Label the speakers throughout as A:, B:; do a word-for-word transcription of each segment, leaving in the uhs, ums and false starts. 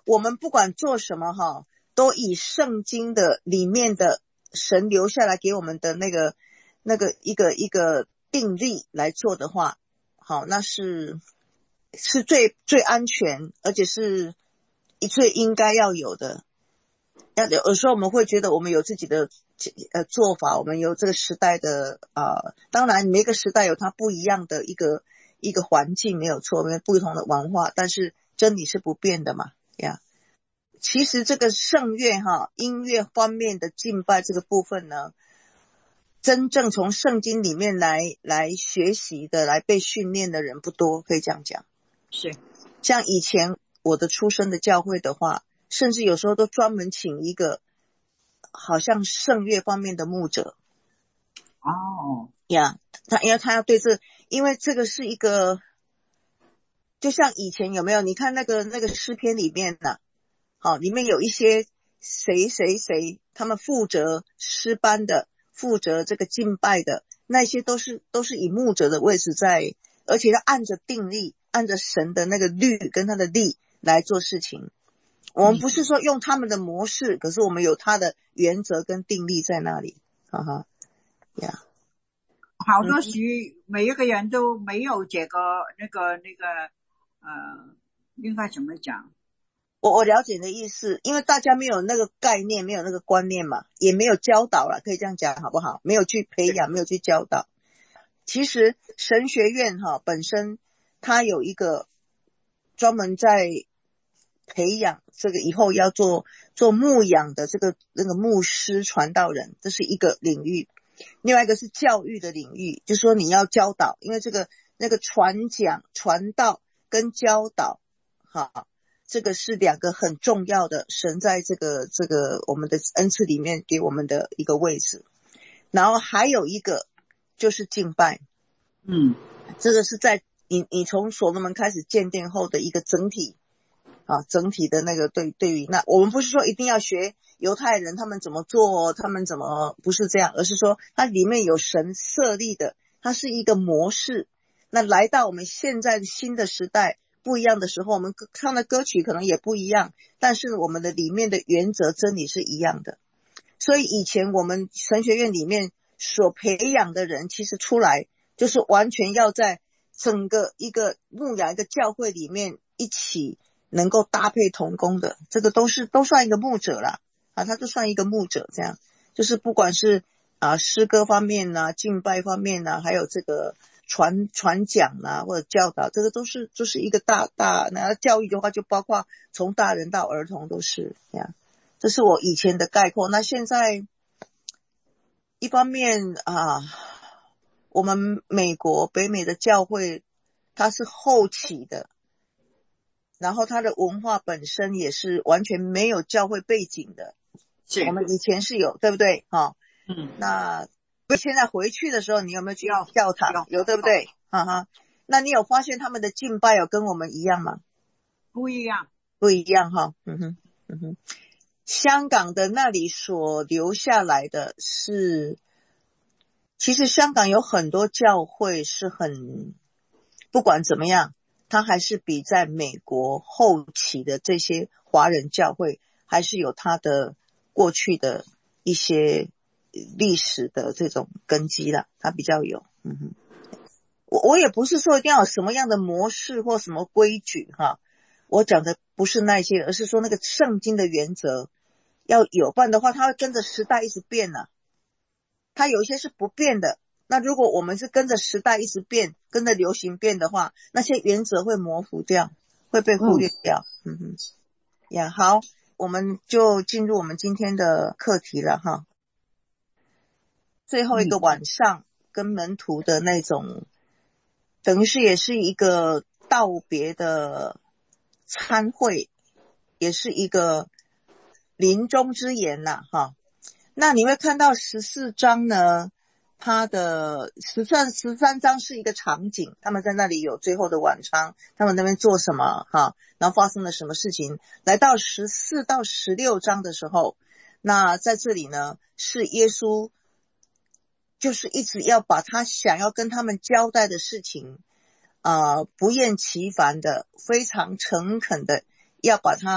A: 我们不管做什么哈，都以圣经的里面的神留下来给我们的那个那个一个一个定力来做的话，好，那是是最最安全，而且是最应该要有的。有时候我们会觉得我们有自己的呃做法，我们有这个时代的啊、呃，当然每个时代有它不一样的一个一个环境没有错，因为不同的文化，但是真理是不变的嘛呀。其实这个圣乐哈音乐方面的敬拜这个部分呢，真正从圣经里面来来学习的来被训练的人不多，可以这样讲。
B: 是
A: 像以前我的出生的教会的话，甚至有时候都专门请一个好像圣乐方面的牧者
B: 哦
A: 呀，他因为他要对这，因为这个是一个，就像以前有没有？你看那个那个诗篇里面呢、啊，好，里面有一些谁谁谁，他们负责诗班的，负责这个敬拜的，那些都是都是以牧者的位置在，而且要按着定力，按着神的那个律跟他的力来做事情。我们不是说用他们的模式，可是我们有他的原则跟定力在那里，哈哈，呀，
B: 好多时、嗯、每一个人都没有这个那个那个呃，应该怎么讲？
A: 我我了解你的意思，因为大家没有那个概念，没有那个观念嘛，也没有教导了，可以这样讲好不好？没有去培养，没有去教导。其实神学院哈本身它有一个专门在培养这个以后要做做牧养的这个那个牧师传道人，这是一个领域。另外一个是教育的领域，就是说你要教导，因为这个那个传讲传道跟教导好，这个是两个很重要的神在这个这个我们的恩赐里面给我们的一个位置。然后还有一个就是敬拜，
B: 嗯，
A: 这个是在你你从所罗门开始建殿后的一个整体啊，整体的那个对对于那我们不是说一定要学犹太人他们怎么做，他们怎么不是这样，而是说它里面有神设立的，它是一个模式。那来到我们现在的新的时代不一样的时候，我们唱的歌曲可能也不一样，但是我们的里面的原则真理是一样的。所以以前我们神学院里面所培养的人，其实出来就是完全要在整个一个牧养一个教会里面一起能够搭配同工的，这个都是都算一个牧者啦啊，他都算一个牧者，这样就是不管是啊诗歌方面啊、敬拜方面啊，还有这个传传讲啊或者教导，这个都是就是一个大大那教育的话，就包括从大人到儿童都是这样。这是我以前的概括。那现在一方面啊，我们美国北美的教会它是后起的，然后它的文化本身也是完全没有教会背景的。
B: 是
A: 我们以前是有，对不对？哈、哦，
B: 嗯，
A: 那现在回去的时候，你有没有去教堂？有，对不对？哈哈。那你有发现他们的敬拜有跟我们一样吗？
B: 不一样，
A: 不一样哈。嗯哼，嗯哼。香港的那里所留下来的是，其实香港有很多教会是很，不管怎么样，它还是比在美国后期的这些华人教会还是有它的过去的一些历史的这种根基啦，它比较有。嗯哼，我我也不是说一定要有什么样的模式或什么规矩哈，我讲的不是那些，而是说那个圣经的原则要有，不然的话它会跟着时代一直变啊，它有一些是不变的。那如果我们是跟着时代一直变，跟着流行变的话，那些原则会模糊掉，会被忽略掉。嗯哼，呀，好，我们就进入我们今天的课题了哈。最后一个晚上跟门徒的那种，等于是也是一个道别的参会，也是一个临终之言呐哈。那你会看到十四章呢，它的十三十三章是一个场景，他们在那里有最后的晚餐，他们那边做什么哈，然后发生了什么事情。来到十四到十六章的时候，那在这里呢是耶稣就是一直要把他想要跟他们交代的事情呃，不厌其烦的非常诚恳的要把它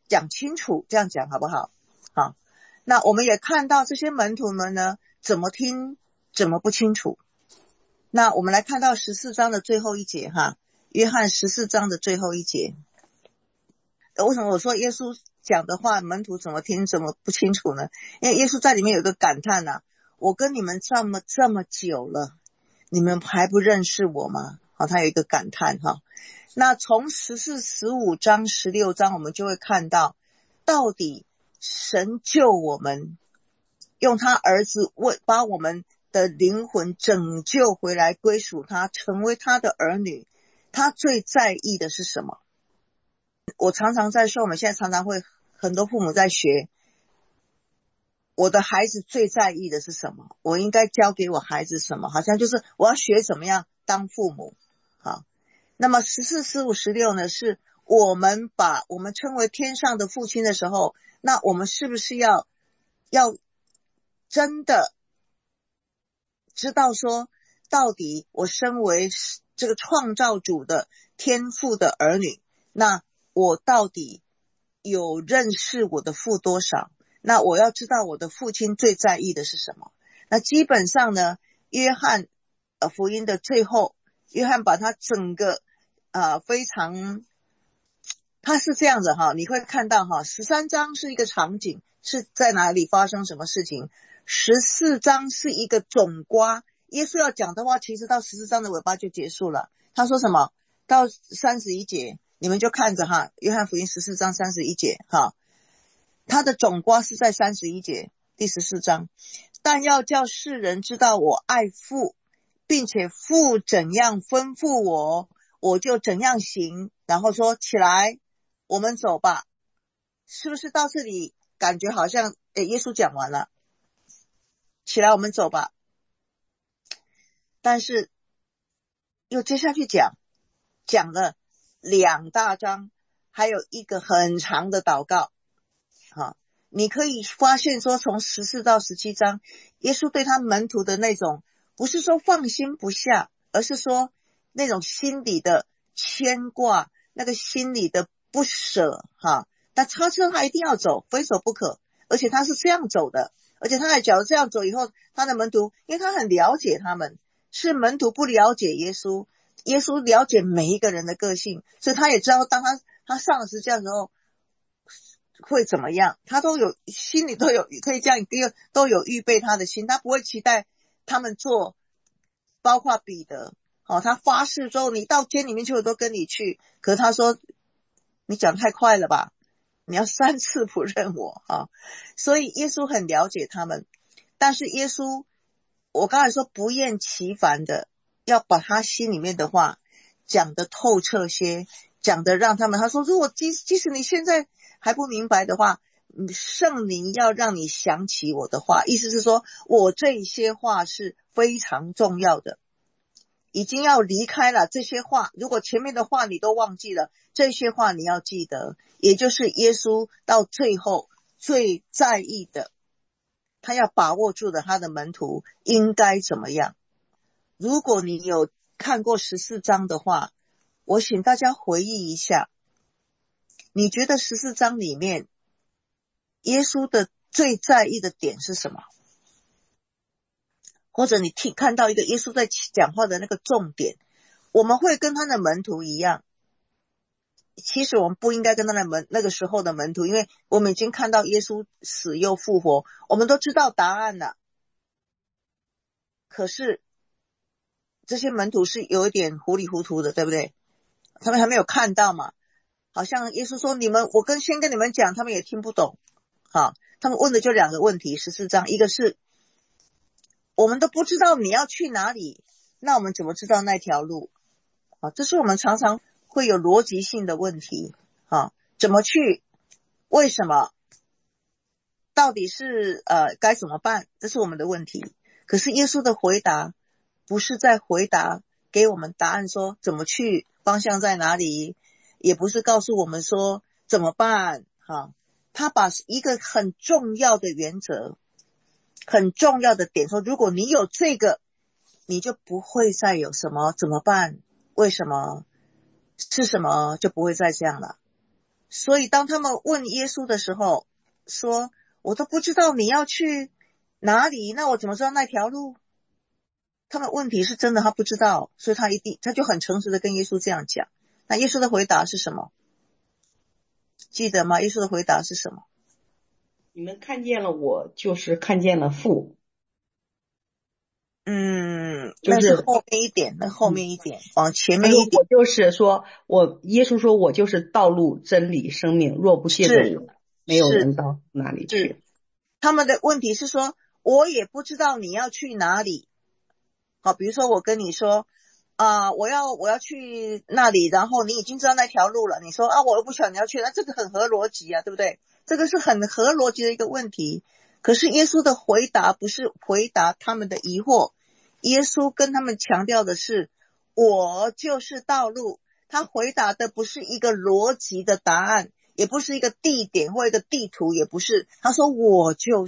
A: 讲清楚，这样讲好不好？好，那我们也看到这些门徒们呢，怎么听怎么不清楚。那我们来看到十四章的最后一节哈，约翰十四章的最后一节。为什么我说耶稣讲的话门徒怎么听怎么不清楚呢？因为耶稣在里面有一个感叹啊，我跟你们这么这么久了，你们还不认识我吗？好，他有一个感叹哈。那从十四、十五章、十六章我们就会看到，到底神救我们，用他儿子为把我们的灵魂拯救回来，归属他，成为他的儿女，他最在意的是什么？我常常在说，我们现在常常会很多父母在学，我的孩子最在意的是什么？我应该教给我孩子什么？好像就是我要学怎么样当父母。好，那么十四、十五、十六呢，是我们把我们称为天上的父亲的时候，那我们是不是要要真的知道说，到底我身为这个创造主的天父的儿女，那我到底有认识我的父多少？那我要知道我的父亲最在意的是什么？那基本上呢，约翰呃福音的最后，约翰把他整个呃非常，他是这样子哈，你会看到哈，十三章是一个场景，是在哪里发生什么事情？十四章是一个总括，耶稣要讲的话，其实到十四章的尾巴就结束了。他说什么？到三十一节，你们就看着哈，约翰福音十四章三十一节哈，他的总括是在三十一节，第十四章。但要叫世人知道我爱父，并且父怎样吩咐我，我就怎样行。然后说起来，我们走吧。是不是到这里感觉好像诶耶稣讲完了，起来我们走吧？但是又接下去讲讲了两大章，还有一个很长的祷告。好，你可以发现说从十四到十七章，耶稣对他门徒的那种不是说放心不下，而是说那种心里的牵挂，那个心里的不舍哈。但他说他一定要走，非走不可，而且他是这样走的，而且他还假如这样走以后，他的门徒因为他很了解他们，是门徒不了解耶稣，耶稣了解每一个人的个性，所以他也知道当他他上了十字架的时候会怎么样，他都有心里都有可以这样都有预备他的心，他不会期待他们做，包括彼得哦，他发誓之后你到监里面去我都跟你去，可是他说你讲太快了吧，你要三次不认我啊！所以耶稣很了解他们，但是耶稣我刚才说不厌其烦的要把他心里面的话讲得透彻些，讲得让他们，他说如果即即使你现在还不明白的话，圣灵要让你想起我的话，意思是说我这些话是非常重要的，已经要离开了这些话，如果前面的话你都忘记了，这些话你要记得，也就是耶稣到最后最在意的，他要把握住的他的门徒应该怎么样。如果你有看过十四章的话，我请大家回忆一下，你觉得十四章里面耶稣的最在意的点是什么？或者你听看到一个耶稣在讲话的那个重点，我们会跟他的门徒一样，其实我们不应该跟他的门那个时候的门徒，因为我们已经看到耶稣死又复活，我们都知道答案了。可是这些门徒是有一点糊里糊涂的，对不对？他们还没有看到嘛，好像耶稣说你们我跟先跟你们讲，他们也听不懂。好，他们问的就两个问题，十四章，一个是我们都不知道你要去哪里，那我们怎么知道那条路？啊，这是我们常常会有逻辑性的问题啊，怎么去？为什么？到底是呃该怎么办？这是我们的问题。可是耶稣的回答不是在回答给我们答案说怎么去，方向在哪里，也不是告诉我们说怎么办哈。他把一个很重要的原则，很重要的点说，如果你有这个，你就不会再有什么怎么办，为什么，是什么，就不会再这样了。 所以当他们问耶稣的时候，说我都不知道你要去哪里，那我怎么知道那条路？他们问题是真的他不知道，所以他一定他就很诚实的跟耶稣这样讲。那耶稣的回答是什么？记得吗？耶稣的回答是什么？
C: 你们看见了我，就是看见了父。
A: 嗯，
C: 就是
A: 那是后面一点，那后面一点，嗯、往前面一点。
C: 我就是说，我耶稣说我就是道路、真理、生命，若不借着我，没有人到哪里去。
A: 他们的问题是说，我也不知道你要去哪里。好，比如说我跟你说啊、呃，我要我要去那里，然后你已经知道那条路了，你说啊，我又不晓得你要去，那这个很合逻辑啊，对不对？这个是很合逻辑的一个问题。可是耶稣的回答不是回答他们的疑惑，耶稣跟他们强调的是，我就是道路。他回答的不是一个逻辑的答案，也不是一个地点或一个地图，也不是。他说我就是，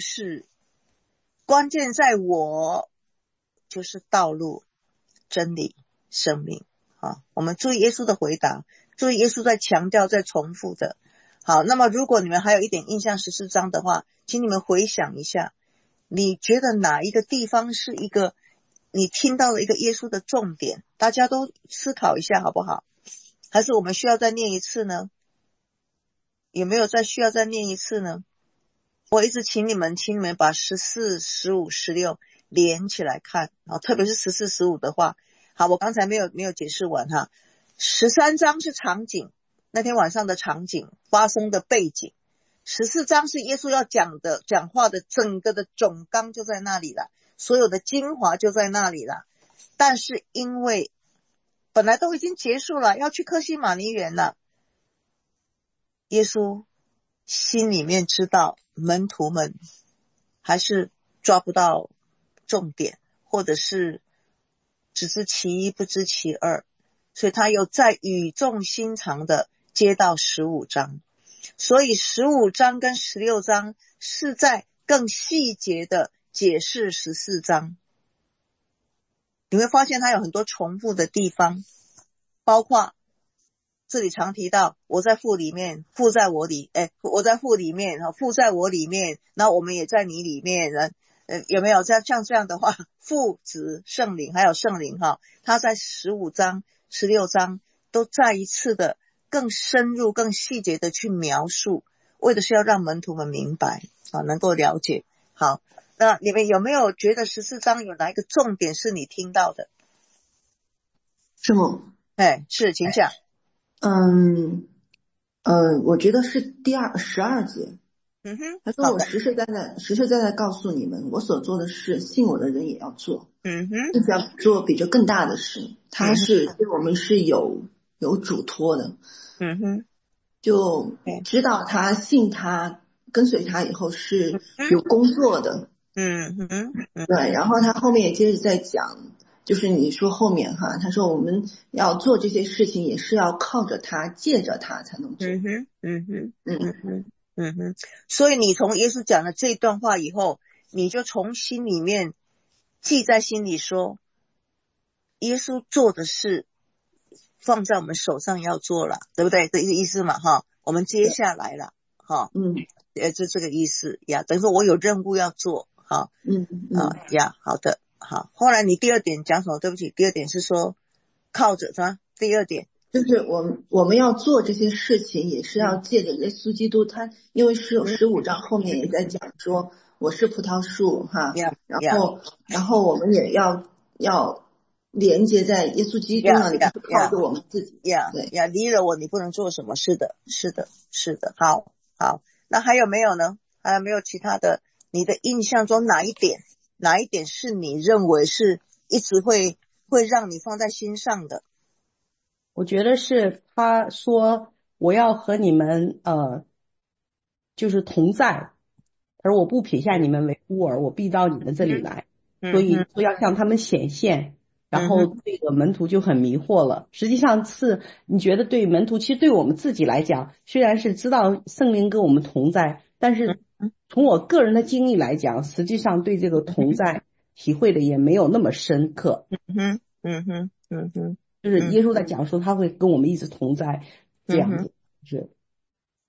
A: 关键在我就是道路、真理、生命。好，我们注意耶稣的回答，注意耶稣在强调、在重复的。好，那么如果你们还有一点印象十四章的话，请你们回想一下，你觉得哪一个地方是一个你听到了一个耶稣的重点？大家都思考一下好不好？还是我们需要再念一次呢？有没有再需要再念一次呢？我一直请你们请你们把十四、十五、十六连起来看，然后特别是十四、十五的话，好，我刚才没有没有解释完哈。十三章是场景，那天晚上的场景发生的背景。十四章是耶稣要讲的讲话的整个的总纲就在那里了，所有的精华就在那里了。但是因为本来都已经结束了，要去客西马尼园了，耶稣心里面知道门徒们还是抓不到重点，或者是只知其一不知其二，所以他又再语重心长的接到十五章。所以十五章跟十六章是在更细节的解释十四章。你会发现它有很多重复的地方，包括这里常提到我在父里面，父在我里，哎，我在父里面，父在我里面，那我们也在你里面，呃，有没有这样像这样的话？父子圣灵还有圣灵哈，他在十五章、十六章都再一次的更深入、更细节的去描述，为的是要让门徒们明白啊，能够了解。好，那你们有没有觉得十四章有哪一个重点是你听到的？
D: 师母，
A: 哎，是，请讲。
D: 嗯，呃，我觉得是第二十二节。
A: 嗯哼，
D: 他说我实实在在、实实在在告诉你们，我所做的事，信我的人也要做。
A: 嗯哼，
D: 甚至要做比这更大的事。他是对我们是有有嘱托的。
A: 嗯哼，
D: 就知道他信他跟随他以后是有工作的。
A: 嗯哼，
D: 对，然后他后面也接着在讲，就是你说后面哈，他说我们要做这些事情也是要靠着他，借着他才能做。
A: 嗯哼，嗯哼，
D: 嗯
A: 哼，嗯哼。所以你从耶稣讲了这段话以后，你就从心里面记在心里说，耶稣做的事放在我们手上要做了，对不对？这个意思嘛哈，我们接下来了哈，
D: 嗯，
A: 呃，就这个意思呀，等于说我有任务要做哈，
D: 嗯
A: 啊呀，好的，好。后来你第二点讲什么？对不起，第二点是说靠着什么？第二点
D: 就是我们我们要做这些事情，也是要借着耶稣基督。他因为是有十五章后面也在讲说我是葡萄树哈，然后然后我们也要要连接在耶稣基督那里，不是靠着我们自己。
A: 呀呀，离了我你不能做什么？是的，是的，是的。好，好，那还有没有呢？还有没有其他的？你的印象中哪一点？哪一点是你认为是一直会会让你放在心上的？
C: 我觉得是他说我要和你们呃，就是同在，而我不撇下你们为孤儿，我必到你们这里来，
A: 嗯、
C: 所以就要向他们显现。然后这个门徒就很迷惑了。实际上是你觉得对门徒，其实对我们自己来讲，虽然是知道圣灵跟我们同在，但是从我个人的经历来讲，实际上对这个同在体会的也没有那么深刻。
A: 嗯哼，嗯哼，嗯哼，
C: 就是耶稣在讲说他会跟我们一直同在，这样子是。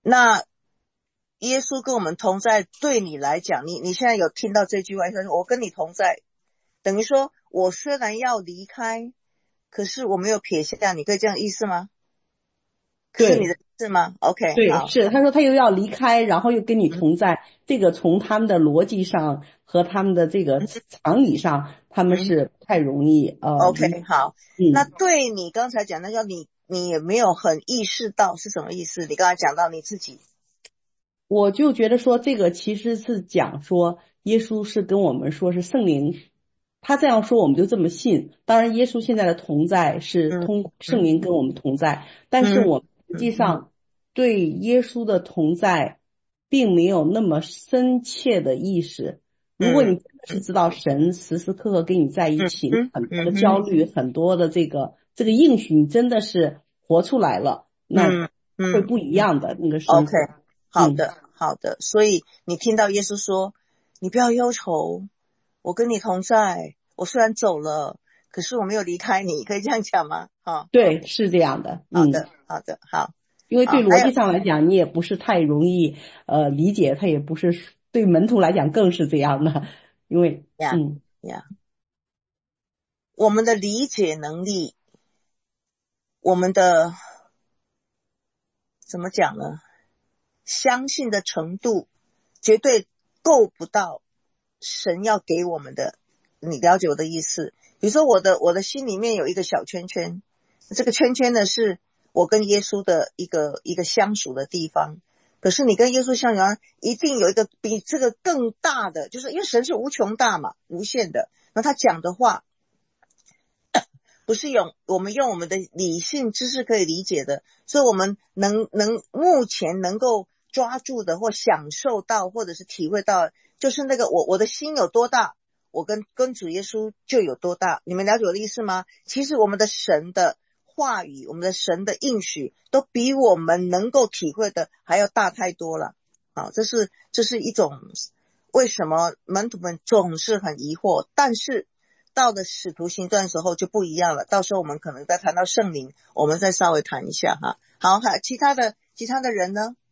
A: 那耶稣跟我们同在，对你来讲，你你现在有听到这句话，他说我跟你同在，等于说我虽然要离开，可是我没有撇下你，可以这样意思吗？
C: 对，
A: 是你的意思吗 ？OK，
C: 对，
A: 好，
C: 是他说他又要离开，然后又跟你同在，嗯、这个从他们的逻辑上和他们的这个常理上，他们是不太容易呃。
A: OK， 好，
C: 嗯，
A: 那对你刚才讲那叫你你也没有很意识到是什么意思？你刚才讲到你自己，
C: 我就觉得说这个其实是讲说耶稣是跟我们说是圣灵。他这样说我们就这么信，当然耶稣现在的同在是通过圣灵跟我们同在，嗯、但是我们实际上对耶稣的同在并没有那么深切的意识。如果你真的是知道神时时刻刻跟你在一起，嗯、很多的焦虑，嗯、很多的这个这个应许你真的是活出来了，那会不一样的，嗯、那个生活。
A: OK， 好的，嗯、好的。所以你听到耶稣说你不要忧愁，我跟你同在，我虽然走了，可是我没有离开你，可以这样讲吗？哦、
C: 对，是这样的。
A: 好的，
C: 嗯、
A: 好的，好。
C: 因为对逻辑上来讲，你也不是太容易呃理解，它也不是对门徒来讲更是这样的，因为
A: 呀
C: 嗯
A: 呀，我们的理解能力，我们的怎么讲呢？相信的程度绝对够不到神要给我们的，你了解我的意思？比如说我的我的心里面有一个小圈圈，这个圈圈呢是我跟耶稣的一个一个相属的地方，可是你跟耶稣相处一定有一个比这个更大的，就是因为神是无穷大嘛，无限的，那他讲的话不是用我们用我们的理性知识可以理解的，所以我们能能目前能够抓住的或享受到或者是体会到，就是那个我我的心有多大，我跟跟主耶稣就有多大。你们了解我的意思吗？其实我们的神的话语，我们的神的应许都比我们能够体会的还要大太多了。好，这是这是一种为什么门徒们总是很疑惑，但是到了使徒行传的时候就不一样了，到时候我们可能再谈到圣灵，我们再稍微谈一下哈。好，其他的其他的人呢，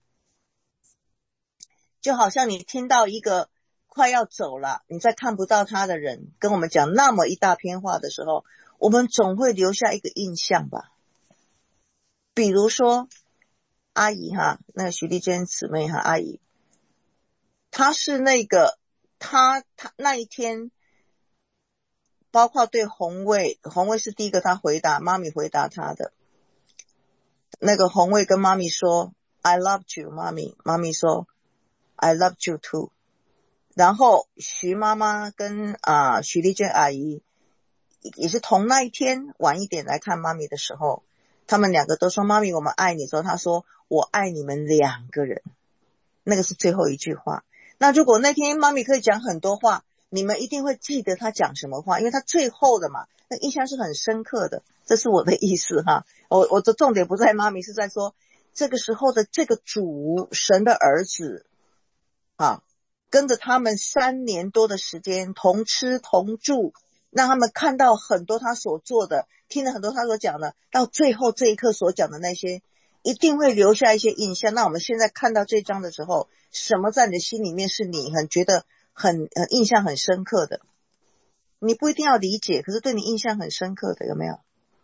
A: 就好像你听到一个快要走了，你再看不到他的人跟我们讲那么一大篇话的时候，我们总会留下一个印象吧。比如说阿姨哈，那个徐丽娟姊妹哈，阿姨她是那个她她那一天包括对红卫，红卫是第一个他回答，妈咪回答他的。那个红卫跟妈咪说 I love you 妈咪，妈咪说 I love you too。 然后徐妈妈跟啊、呃、徐丽娟阿姨也是同那一天晚一点来看妈咪的时候，他们两个都说妈咪我们爱你，之后他说我爱你们两个人，那个是最后一句话。那如果那天妈咪可以讲很多话，你们一定会记得他讲什么话，因为他最后的嘛，那印象是很深刻的，这是我的意思哈。我我的重点不在妈咪，是在说这个时候的这个主神的儿子啊，跟着他们三年多的时间，同吃同住，让他们看到很多他所做的，听了很多他所讲的，到最后这一刻所讲的那些，一定会留下一些印象。那我们现在看到这章的时候，什么在你的心里面是你很觉得很很印象很深刻的？你不一定要理解，可是对你印象很深刻的有没有？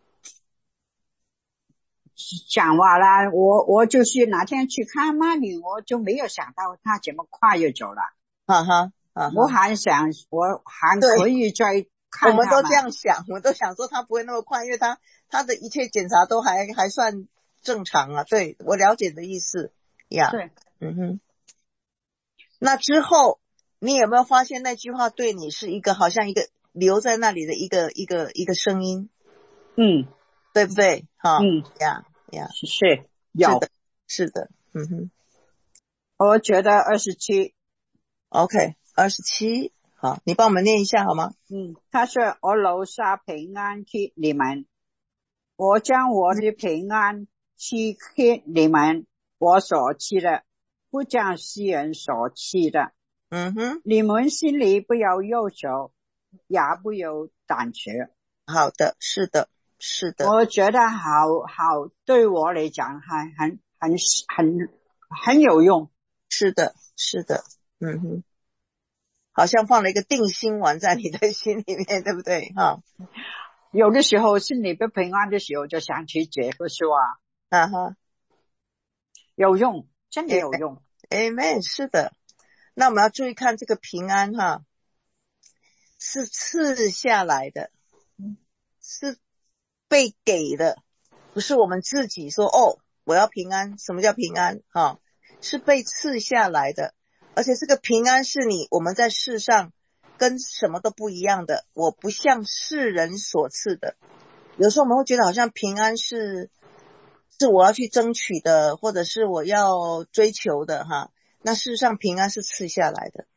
B: 讲完了，我我就是哪天去看妈咪，我就没有想到他这么快就走了。
A: 哈哈，
B: 我还想我还可以再看他。
A: 我们都这样想，我们都想说他不会那么快，因为他他的一切检查都还还算正常啊。对，我了解的意思呀。
B: 对，
A: 嗯哼。那之后你有没有发现那句话对你是一个好像一个留在那里的一个一个一个声音？
C: 嗯，
A: 对不对？哈，
B: 嗯，
A: 呀呀，
B: 是有，
A: 是的，是的，嗯哼。
B: 我觉得二十七
A: ，OK， 二十七，好，你帮我们念一下好吗？
B: 嗯，他说我留下平安给你们，我将我的平安赐给你们，我所赐的不将世人所赐的。
A: 嗯哼，
B: 你们心里不要忧愁，也不要胆怯。
A: 好的，是的，是的。
B: 我觉得好好，对我来讲还很很很很有用。
A: 是的，是的，嗯哼，好像放了一个定心丸在你的心里面，对不对？哈，
B: 有的时候心里不平安的时候，就想起这个说啊，
A: 啊哈，
B: 有用，真的有用。
A: Amen， 是的。那我们要注意看这个平安哈，是赐下来的，是被给的，不是我们自己说哦，我要平安。什么叫平安？哈，是被赐下来的，而且这个平安是你我们在世上跟什么都不一样的，我不像世人所赐的。有时候我们会觉得好像平安是是我要去争取的，或者是我要追求的哈。那事实上平安是赐下来的，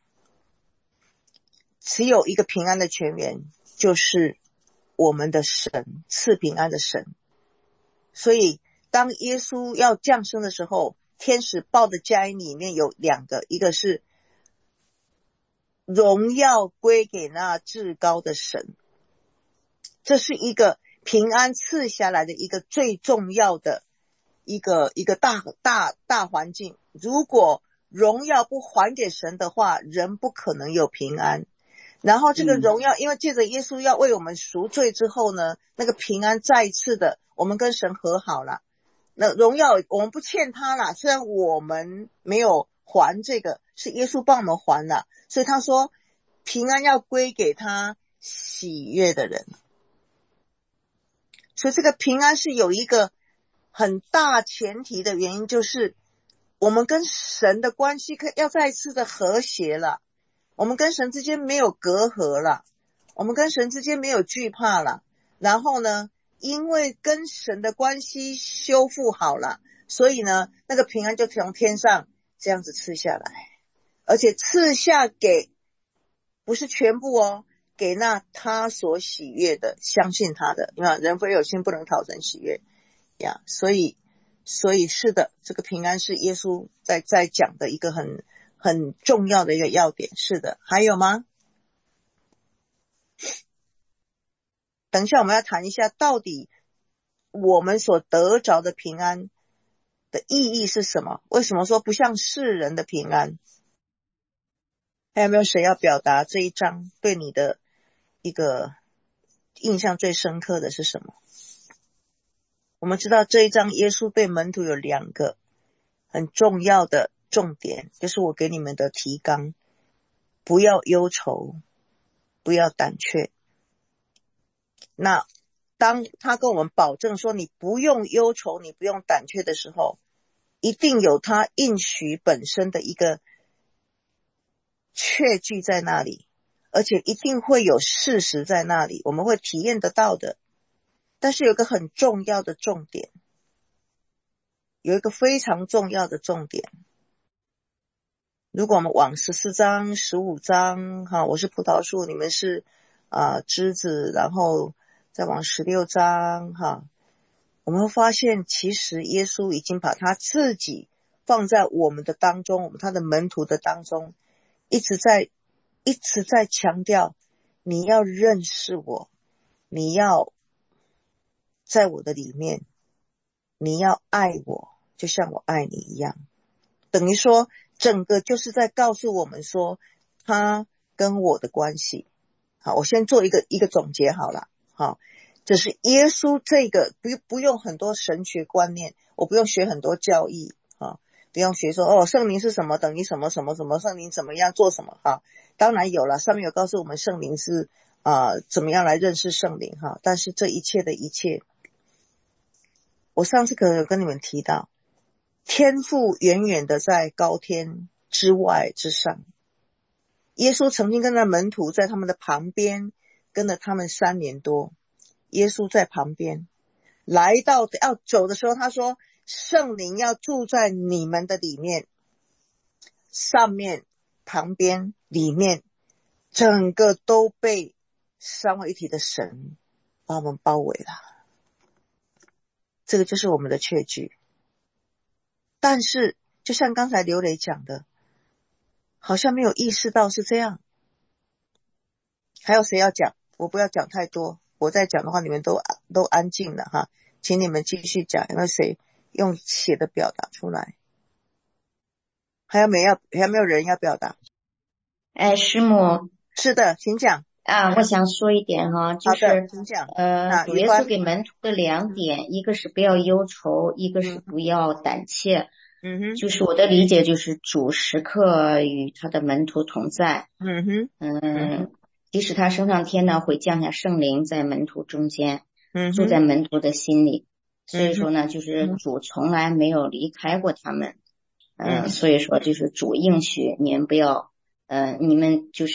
A: 只有一个平安的泉源，就是我们的神，赐平安的神。所以当耶稣要降生的时候，天使报的佳音里面有两个，一个是荣耀归给那至高的神，这是一个平安赐下来的一个最重要的一个一个大大大环境。如果荣耀不还给神的话，人不可能有平安。然后这个荣耀、嗯、因为借着耶稣要为我们赎罪之后呢，那个平安再一次的我们跟神和好了，那荣耀我们不欠他了，虽然我们没有还，这个是耶稣帮我们还了，所以他说平安要归给他喜悦的人。所以这个平安是有一个很大前提的原因，就是我们跟神的关系要再一次的和谐了，我们跟神之间没有隔阂了，我们跟神之间没有惧怕了。然后呢，因为跟神的关系修复好了，所以呢，那个平安就从天上这样子赐下来，而且赐下给不是全部哦，给那他所喜悦的，相信他的，因为人非有心不能讨神喜悦呀。所以所以是的，这个平安是耶稣在在讲的一个很很重要的一个要点。是的，还有吗？等一下我们要谈一下到底我们所得着的平安的意义是什么，为什么说不像世人的平安？还有没有谁要表达这一章对你的一个印象最深刻的是什么？我们知道这一章耶稣对门徒有两个很重要的重点，就是我给你们的提纲，不要忧愁，不要胆怯。那当他跟我们保证说你不用忧愁，你不用胆怯的时候，一定有他应许本身的一个确据在那里，而且一定会有事实在那里，我们会体验得到的。但是有一个很重要的重点，有一个非常重要的重点。如果我们往十四章十五章哈，我是葡萄树，你们是啊、呃、枝子，然后再往十六章哈，我们会发现其实耶稣已经把他自己放在我们的当中，我们他的门徒的当中，一直在一直在强调，你要认识我，你要在我的里面，你要爱我，就像我爱你一样。等于说整个就是在告诉我们说他跟我的关系。好，我先做一个一个总结好了。好，这是耶稣这个不不用很多神学观念，我不用学很多教义啊，不用学说哦圣灵是什么等于什么什么什么，圣灵怎么样做什么哈。当然有了，上面有告诉我们圣灵是啊、呃、怎么样来认识圣灵哈，但是这一切的一切，我上次可能有跟你们提到，天父远远的在高天之外之上，耶稣曾经跟他门徒在他们的旁边跟了他们三年多，耶稣在旁边，来到要走的时候他说圣灵要住在你们的里面，上面旁边里面整个都被三位一体的神把我们包围了，这个就是我们的确据。但是就像刚才刘磊讲的，好像没有意识到是这样。还有谁要讲？我不要讲太多，我再讲的话你们都都安静了哈，请你们继续讲。有没有谁用写的表达出来？ 还有没有还有没有人要表达？
E: 哎，师母。
A: 是的，请讲。
E: 啊，我想说一点哈，就是呃，主耶稣给门徒的两点，嗯、一个是不要忧愁，一个是不要胆怯。
A: 嗯哼，
E: 就是我的理解就是主时刻与他的门徒同在。
A: 嗯哼，
E: 嗯，即使他升上天呢，会降下圣灵在门徒中间，
A: 嗯，
E: 住在门徒的心里。所以说呢，
A: 嗯、
E: 就是主从来没有离开过他们。嗯、呃，所以说就是主应许你们不要，呃，你们就是。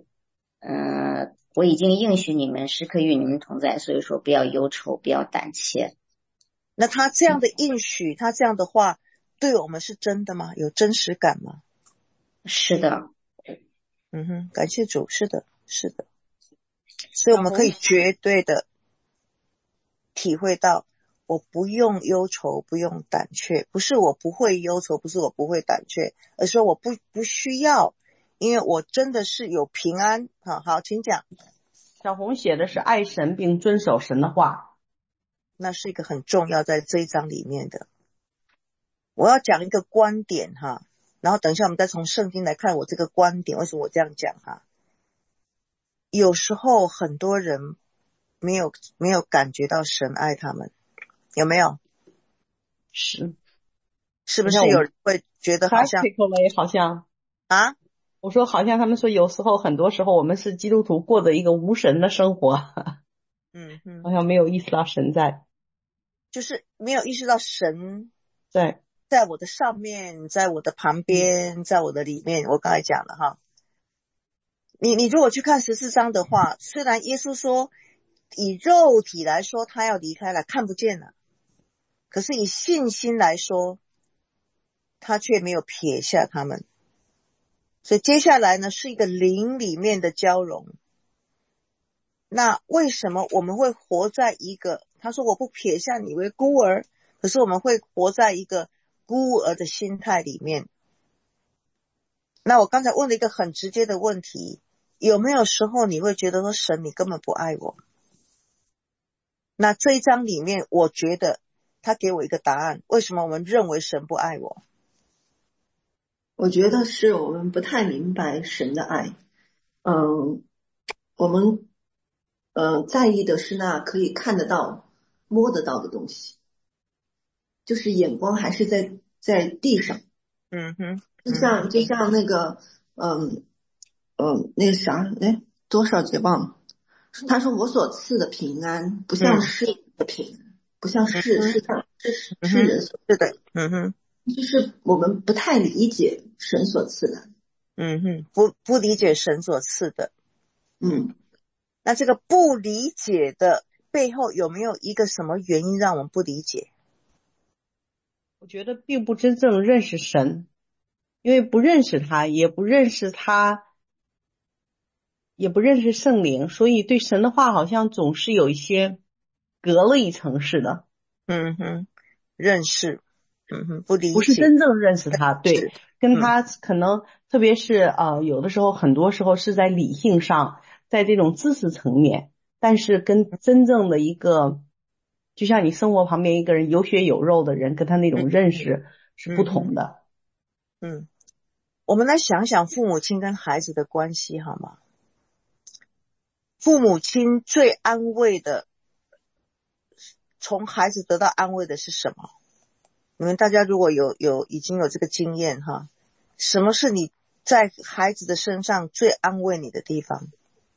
E: 呃，我已经应许你们时刻与你们同在，所以说不要忧愁，不要胆怯。
A: 那他这样的应许，嗯、他这样的话，对我们是真的吗？有真实感吗？
E: 是的。
A: 嗯哼，感谢主，是的，是的。所以我们可以绝对的体会到，我不用忧愁，不用胆怯，不是我不会忧愁，不是我不会胆怯，而是说我不不需要。因为我真的是有平安。好好，请讲。
C: 小红写的是爱神并遵守神的话，
A: 那是一个很重要在这一章里面的。我要讲一个观点哈，然后等一下我们再从圣经来看我这个观点，为什么我这样讲哈？有时候很多人没有没有感觉到神爱他们，有没有？
C: 是，
A: 是不是有人会觉得好像
C: 好像
A: 啊？
C: 我说好像他们说有时候很多时候我们是基督徒过着一个无神的生活，
A: 嗯嗯，
C: 好像没有意识到神在，
A: 就是没有意识到神
C: 在
A: 在我的上面，在我的旁边，在我的里面。我刚才讲了哈，你你如果去看十四章的话，虽然耶稣说以肉体来说他要离开了，看不见了，可是以信心来说他却没有撇下他们。所以接下来呢是一个灵里面的交融。那为什么我们会活在一个，他说我不撇下你为孤儿，可是我们会活在一个孤儿的心态里面。那我刚才问了一个很直接的问题，有没有时候你会觉得说神你根本不爱我？那这一章里面我觉得他给我一个答案，为什么我们认为神不爱我？
D: 我觉得是我们不太明白神的爱。嗯，我们呃在意的是那可以看得到摸得到的东西，就是眼光还是在在地上。
A: 嗯哼，
D: 就像就像那个嗯嗯那个啥哎多少节忘了，他说我所赐的平安不像世人的平安，嗯、不像世世上是世人所
A: 是的，嗯哼，
D: 就是我们不太理解神所赐的，
A: 嗯哼，不不理解神所赐的，
D: 嗯，
A: 那这个不理解的背后有没有一个什么原因让我们不理解？
C: 我觉得并不真正认识神，因为不认识他，也不认识他，也不认识圣灵，所以对神的话好像总是有一些隔了一层似的。
A: 嗯哼，认识，嗯哼，不理解，
C: 不是真正认识他，对，跟他可能、嗯、特别是呃有的时候很多时候是在理性上，在这种知识层面，但是跟真正的一个就像你生活旁边一个人有血有肉的人，跟他那种认识是不同的。
A: 嗯，嗯，我们来想想父母亲跟孩子的关系好吗？父母亲最安慰的，从孩子得到安慰的是什么？你们大家如果有有已经有这个经验哈，什么是你在孩子的身上最安慰你的地方？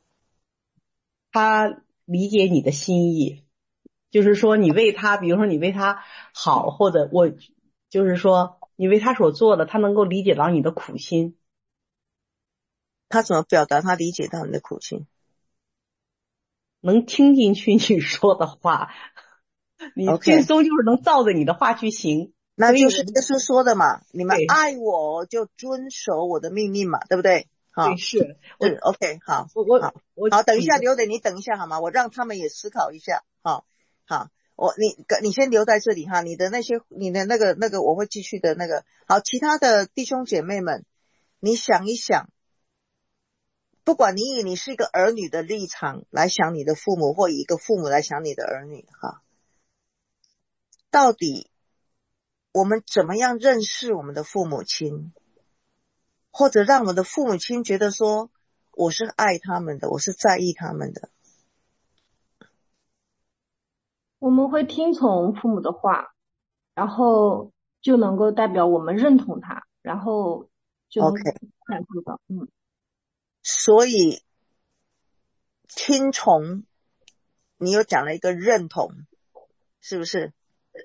C: 他理解你的心意，就是说你为他，比如说你为他好，或者我就是说你为他所做的，他能够理解到你的苦心。
A: 他怎么表达他理解到你的苦心？
C: 能听进去你说的话，你最终就是能照着你的话去行。
A: 那就是耶稣说的嘛，你们爱我就遵守我的命令嘛，对不对？
C: 对，是，
A: 是 OK， 好，
C: 我我
A: 好，
C: 我
A: 好，等一下，留给你等一下好吗？我让他们也思考一下，好，好，我你你先留在这里哈，你的那些你的那个那个我会继续的那个，好，其他的弟兄姐妹们，你想一想，不管你以你是一个儿女的立场来想你的父母，或以一个父母来想你的儿女哈，到底我们怎么样认识我们的父母亲？ 或者让我们的父母亲觉得说我是爱他们的，我是在意他们的。
F: 我们会听从父母的话，然后就能够代表我们认同他，然后就能感受到。嗯，
A: 所以听从，你又讲了一个认同，是不是？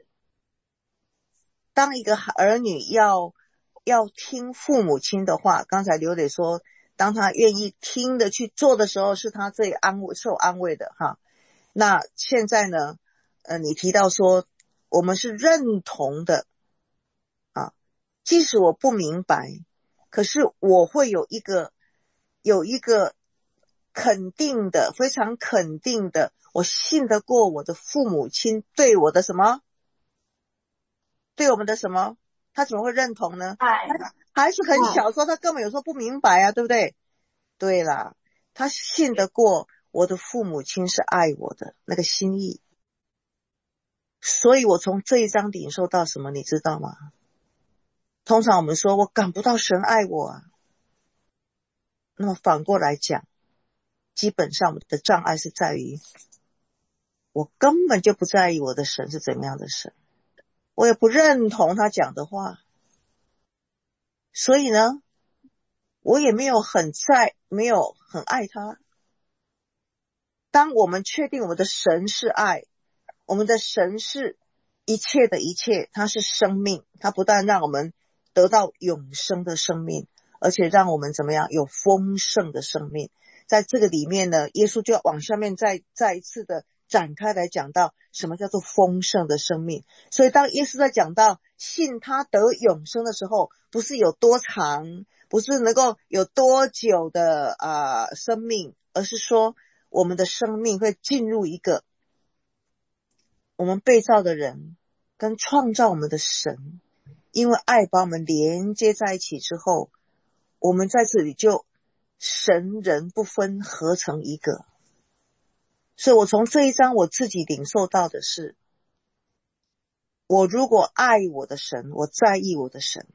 A: 当一个儿女要要听父母亲的话，刚才刘磊说，当他愿意听的去做的时候，是他最安慰受安慰的哈。那现在呢，呃，你提到说我们是认同的啊，即使我不明白，可是我会有一个有一个肯定的，非常肯定的，我信得过我的父母亲对我的什么？对我们的什么？他怎么会认同呢？
F: 爱，
A: 还是很小时候，他根本有时候不明白啊，对不对？对啦，他信得过我的父母亲是爱我的那个心意。所以我从这一章领受到什么，你知道吗？通常我们说我感不到神爱我啊，那么反过来讲，基本上我们的障碍是在于我根本就不在意我的神是怎么样的神，我也不认同他讲的话，所以呢我也没有很在没有很爱他。当我们确定我们的神是爱，我们的神是一切的一切，他是生命，他不但让我们得到永生的生命，而且让我们怎么样有丰盛的生命。在这个里面呢，耶稣就要往下面再再一次的展开来讲到什么叫做丰盛的生命。所以当耶稣在讲到信他得永生的时候，不是有多长，不是能够有多久的呃生命，而是说我们的生命会进入一个我们被造的人跟创造我们的神，因为爱把我们连接在一起之后，我们在这里就神人不分，合成一个。所以我从这一章我自己领受到的是，我如果爱我的神，我在意我的神，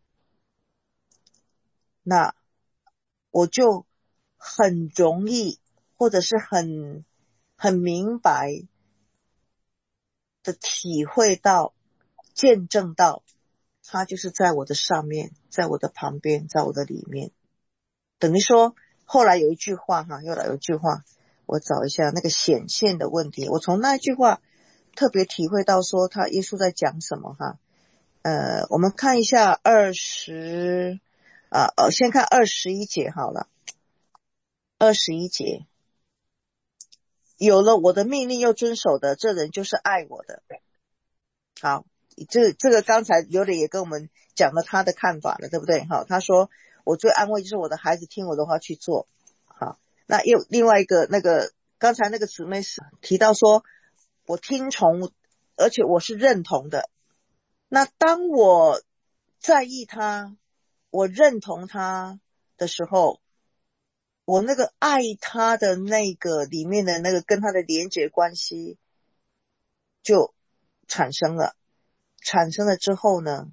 A: 那我就很容易或者是很很明白的体会到见证到他就是在我的上面，在我的旁边，在我的里面。等于说后来有一句话哈，又来有一句话，我找一下那个显现的问题，我从那一句话特别体会到说他耶稣在讲什么哈。呃，我们看一下二十啊呃，先看二十一节好了。二十一节，有了我的命令又遵守的，这人就是爱我的。好，这这个刚才刘磊也跟我们讲了他的看法了，对不对？好，他说我最安慰就是我的孩子听我的话去做。好，那又另外一个那个刚才那个姊妹提到说我听从，而且我是认同的。那当我在意他，我认同他的时候，我那个爱他的那个里面的那个跟他的连结关系就产生了。产生了之后呢，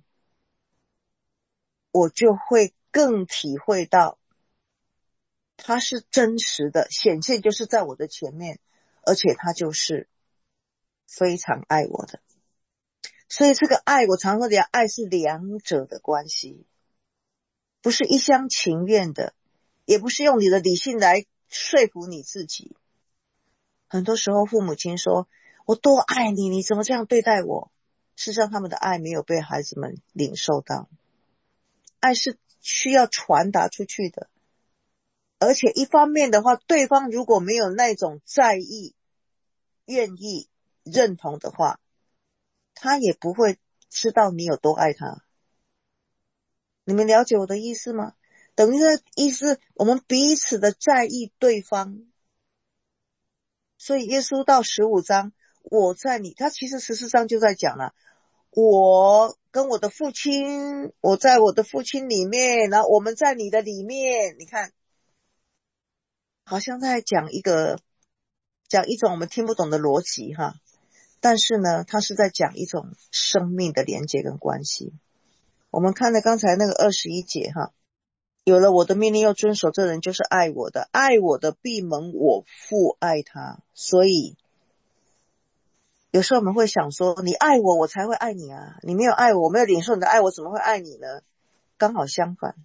A: 我就会更体会到他是真实的，显现就是在我的前面，而且他就是非常爱我的。所以这个爱，我常说的爱是两者的关系，不是一厢情愿的，也不是用你的理性来说服你自己。很多时候父母亲说我多爱你，你怎么这样对待我？事实上他们的爱没有被孩子们领受到，爱是需要传达出去的。而且一方面的话，对方如果没有那种在意、愿意、认同的话，他也不会知道你有多爱他。你们了解我的意思吗？等于的意思，我们彼此的在意对方。所以耶稣到十五章，我在你，他其实十四章就在讲了，我跟我的父亲，我在我的父亲里面，然后我们在你的里面。你看，好像在讲一个讲一种我们听不懂的逻辑哈，但是呢，他是在讲一种生命的连结跟关系。我们看了刚才那个二十一节哈， 有了我的命令又遵守，这人就是爱我的，爱我的必蒙我父爱他。所以有时候我们会想说，你爱我我才会爱你啊，你没有爱我，我没有领受你的爱，我怎么会爱你呢？刚好相反，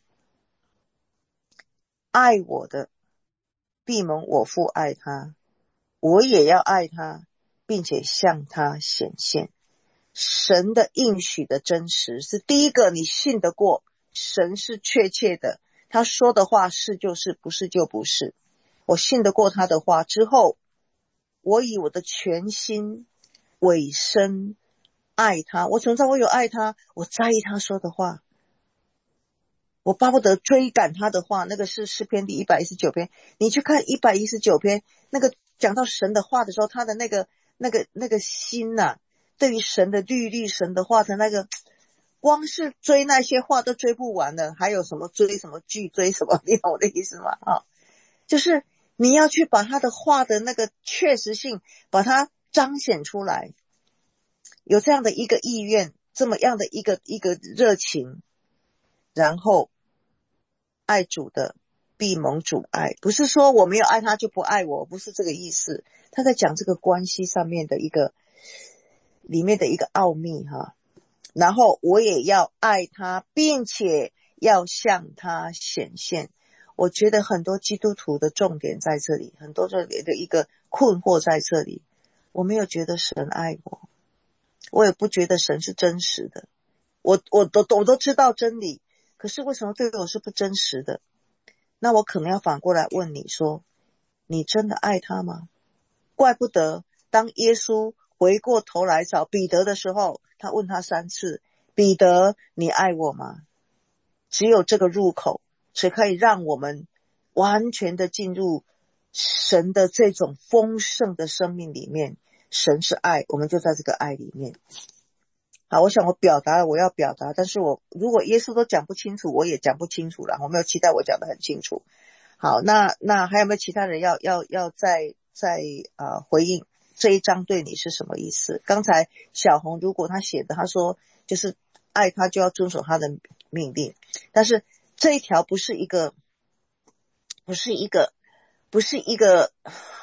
A: 爱我的必蒙我父爱他，我也要爱他，并且向他显现。神的应许的真实是第一个，你信得过神是确切的，他说的话是就是，不是就不是。我信得过他的话之后，我以我的全心委身爱他，我从我有爱他，我在意他说的话，我巴不得追赶他的话。那个是诗篇第一百一十九篇，你去看一百一十九篇，那个讲到神的话的时候，他的那个那个那个心啊，对于神的律例神的话的那个，光是追那些话都追不完了，还有什么追什么剧追什么，你懂我的意思吗？啊，就是你要去把他的话的那个确实性把它彰显出来，有这样的一个意愿，这么样的一个一个热情，然后爱主的必蒙主爱。不是说我没有爱他就不爱我，不是这个意思，他在讲这个关系上面的一个里面的一个奥秘哈。然后我也要爱他，并且要向他显现。我觉得很多基督徒的重点在这里，很多这里的一个困惑在这里。我没有觉得神爱我，我也不觉得神是真实的，我我都我都知道真理，可是为什么对我是不真实的？那我可能要反过来问你说，你真的爱他吗？怪不得当耶稣回过头来找彼得的时候，他问他三次，彼得，你爱我吗？只有这个入口才可以让我们完全的进入神的这种丰盛的生命里面。神是爱，我们就在这个爱里面。好，我想我表达了我要表达，但是我如果耶稣都讲不清楚，我也讲不清楚了。我没有期待我讲得很清楚。好，那那还有没有其他人要要要再再呃回应这一章对你是什么意思？刚才小红如果他写的，他说就是爱他就要遵守他的命令，但是这一条不是一个不是一个不是一个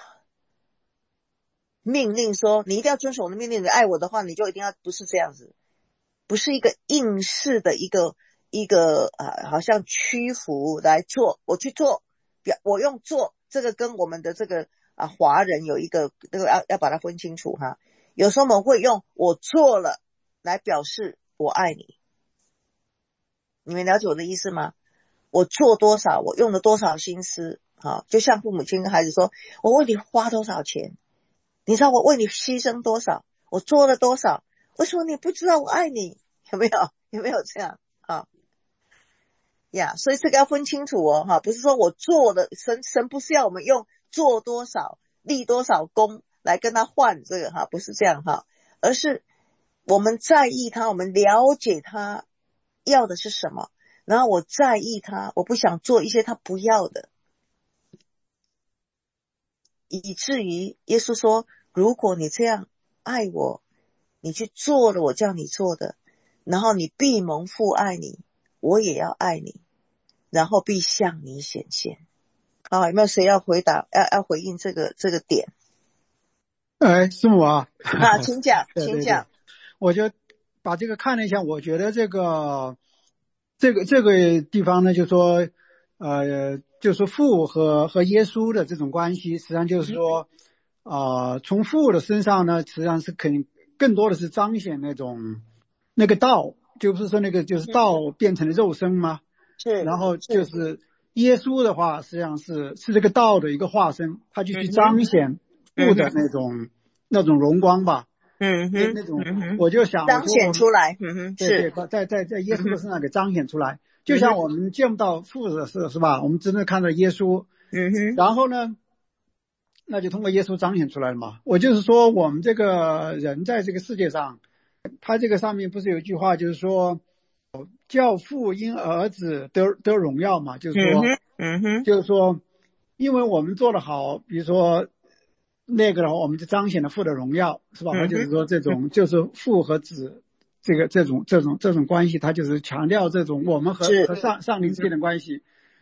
A: 命令说你一定要遵守我的命令，你爱我的话你就一定要，不是这样子，不是一个应试的一个一个呃好像屈服来做，我去做，我用做这个跟我们的这个啊华人有一个这个要要把它分清楚哈。有时候我们会用我做了来表示我爱你，你们了解我的意思吗？我做多少，我用了多少心思，好，就像父母亲跟孩子说，我为你花多少钱，你知道我为你牺牲多少，我做了多少，为什么你不知道我爱你？有没有有没有这样啊？呀、yeah, 所以这个要分清楚哦哈，不是说我做的，神神不是要我们用做多少立多少功来跟他换这个哈，不是这样哈，而是我们在意他，我们了解他要的是什么，然后我在意他，我不想做一些他不要的，以至于耶稣说，如果你这样爱我，你去做了我叫你做的，然后你必蒙父爱你，我也要爱你，然后必向你显现。好，有没有谁要回答要要回应这个这个点？
G: 哎，师母啊，
A: 啊，请讲，
G: 对对对，
A: 请讲。
G: 我就把这个看了一下，我觉得这个这个这个地方呢，就说呃，就是父和和耶稣的这种关系，实际上就是说啊、呃，从父的身上呢，实际上是肯更多的是彰显那种那个道，就不是说那个就是道变成了肉身吗？
A: 是，
G: 然后就是耶稣的话，实际上是是这个道的一个化身，他就去彰显父的那种、嗯、那种荣光吧。
A: 嗯哼，
G: 那种、
A: 嗯、
G: 我就想
A: 彰显出来。嗯哼，
G: 对对，在在在耶稣的身上给彰显出来。嗯、就像我们见不到父的事是吧？我们只能看到耶稣。
A: 嗯哼，
G: 然后呢，那就通过耶稣彰显出来了嘛。我就是说，我们这个人在这个世界上，他这个上面不是有一句话，就是说。教父因儿子得得荣耀嘛，就是说，
A: 嗯哼，
G: 就是说，因为我们做得好，比如说那个的话，我们就彰显了父的荣耀，是吧？嗯、就是说这种就是父和子这个这种这种这种关系，它就是强调这种我们和和上上帝之间的关系。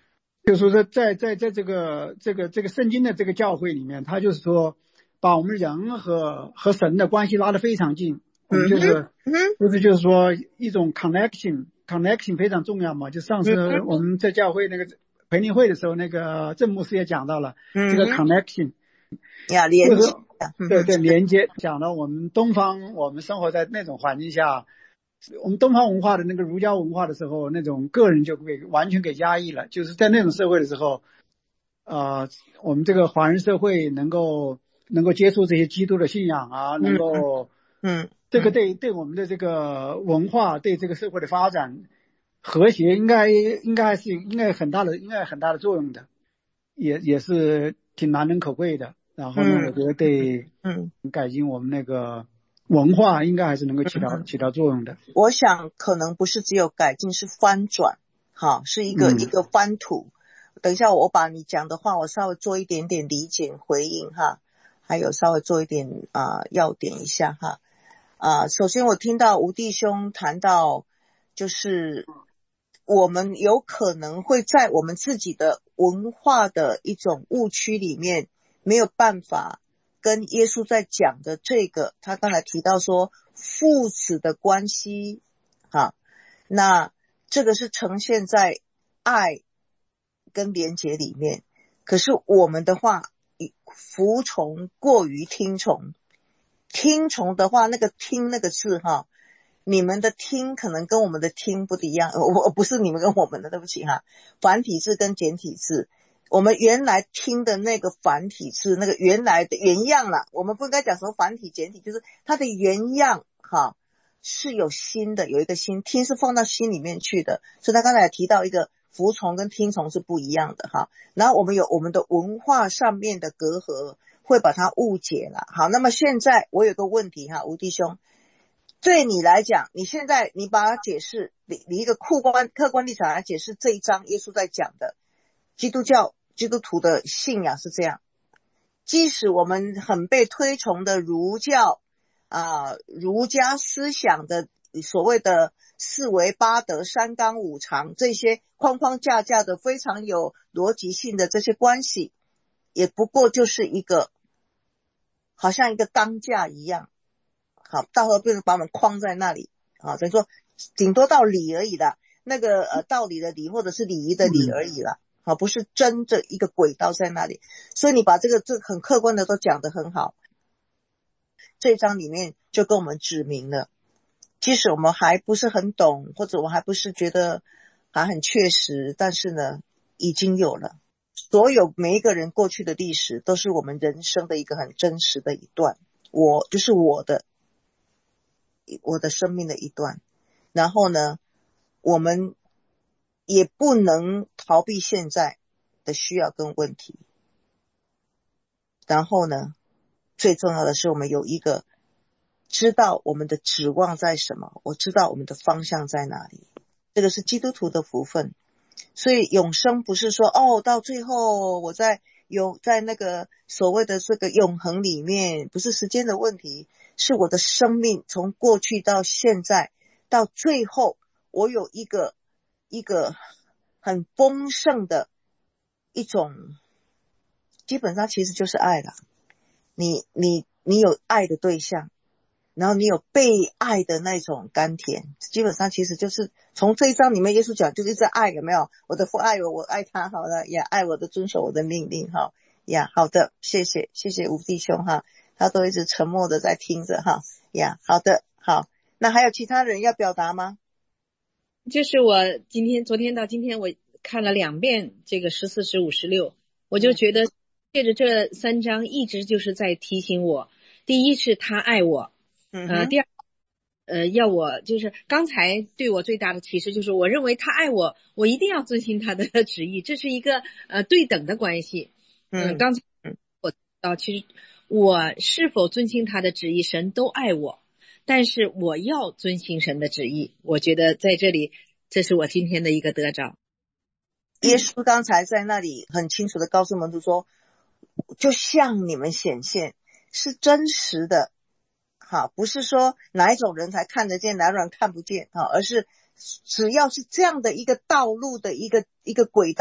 G: 就是说在在在这个这个这个圣经的这个教会里面，他就是说把我们人和和神的关系拉得非常近。我们就是、嗯、就是就是说一种 connection connection 非常重要嘛。就上次我们在教会那个培灵会的时候，那个郑牧师也讲到了、嗯、这个 connection
A: 呀，连接，
G: 对对，连接。讲到我们东方，我们生活在那种环境下，我们东方文化的那个儒家文化的时候，那种个人就给完全给压抑了。就是在那种社会的时候，呃，我们这个华人社会能够能够接触这些基督的信仰啊，能够，
A: 嗯，
G: 这个对对我们的这个文化，对这个社会的发展和谐，应该应该是应该很大的应该很大的作用的，也也是挺难能可贵的。然后呢，
A: 嗯、
G: 我觉得对，嗯，改进我们那个文化应该还是能够起到、嗯、起到作用的。
A: 我想可能不是只有改进，是翻转，哈，是一个、嗯、一个翻土。等一下我把你讲的话我稍微做一点点理解回应哈，还有稍微做一点啊、呃、要点一下哈。啊、呃，首先我听到吴弟兄谈到，就是我们有可能会在我们自己的文化的一种误区里面，没有办法跟耶稣在讲的这个，他刚才提到说父子的关系，哈，那这个是呈现在爱跟连结里面。可是我们的话，服从过于听从，听从的话，那个听那个字哈，你们的听可能跟我们的听不一样，我不是你们跟我们的，对不起哈，繁体字跟简体字。我们原来听的那个繁体字，那个原来的原样啦，我们不应该讲什么繁体简体，就是它的原样哈，是有心的，有一个心，听是放到心里面去的。所以他刚才也提到一个服从跟听从是不一样的哈。然后我们有我们的文化上面的隔阂，会把它误解了。好，那么现在我有个问题哈，吴弟兄，对你来讲，你现在你把它解释，你你一个客观客观立场来解释这一章耶稣在讲的。基督教基督徒的信仰是这样，即使我们很被推崇的儒教啊、呃，儒家思想的所谓的四维八德、三纲五常，这些框框架架的非常有逻辑性的这些关系，也不过就是一个好像一个钢架一样，好，到时候变成把我们框在那里啊，等于说顶多到理而已啦，那个呃道理的理或者是礼仪的礼而已啦。好，不是真的一个轨道在那里。所以你把这个这个很客观的都讲得很好。这一章里面就跟我们指明了，即使我们还不是很懂，或者我还不是觉得还很确实，但是呢已经有了。所有每一个人过去的历史都是我们人生的一个很真实的一段，我就是我的我的生命的一段。然后呢我们也不能逃避现在的需要跟问题。然后呢最重要的是我们有一个知道我们的指望在什么，我知道我们的方向在哪里，这个是基督徒的福分。所以永生不是说哦到最后我在有在那个所谓的这个永恒里面，不是时间的问题，是我的生命从过去到现在到最后，我有一个一个很丰盛的一种，基本上其实就是爱了。你你你有爱的对象，然后你有被爱的那种甘甜，基本上其实就是从这一章里面耶稣讲就是在爱，有没有？我的父爱我，我爱他，好了，也爱我的，遵守我的命令，哈呀，好的，谢谢谢谢吴弟兄哈，他都一直沉默的在听着哈呀，好的好，那还有其他人要表达吗？
H: 就是我今天昨天到今天我看了两遍这个十四十五十六，我就觉得借着这三章一直就是在提醒我，第一是他爱我，呃，第二呃要我就是刚才对我最大的启示就是我认为他爱我，我一定要遵循他的旨意，这是一个呃对等的关系。嗯、呃，刚才我到其实我是否遵循他的旨意，神都爱我。但是我要遵行神的旨意，我觉得在这里这是我今天的一个得着。
A: 耶稣刚才在那里很清楚的告诉门徒说，就向你们显现，是真实的，好，不是说哪一种人才看得见，哪种人看不见，好，而是只要是这样的一个道路的一个一个轨道，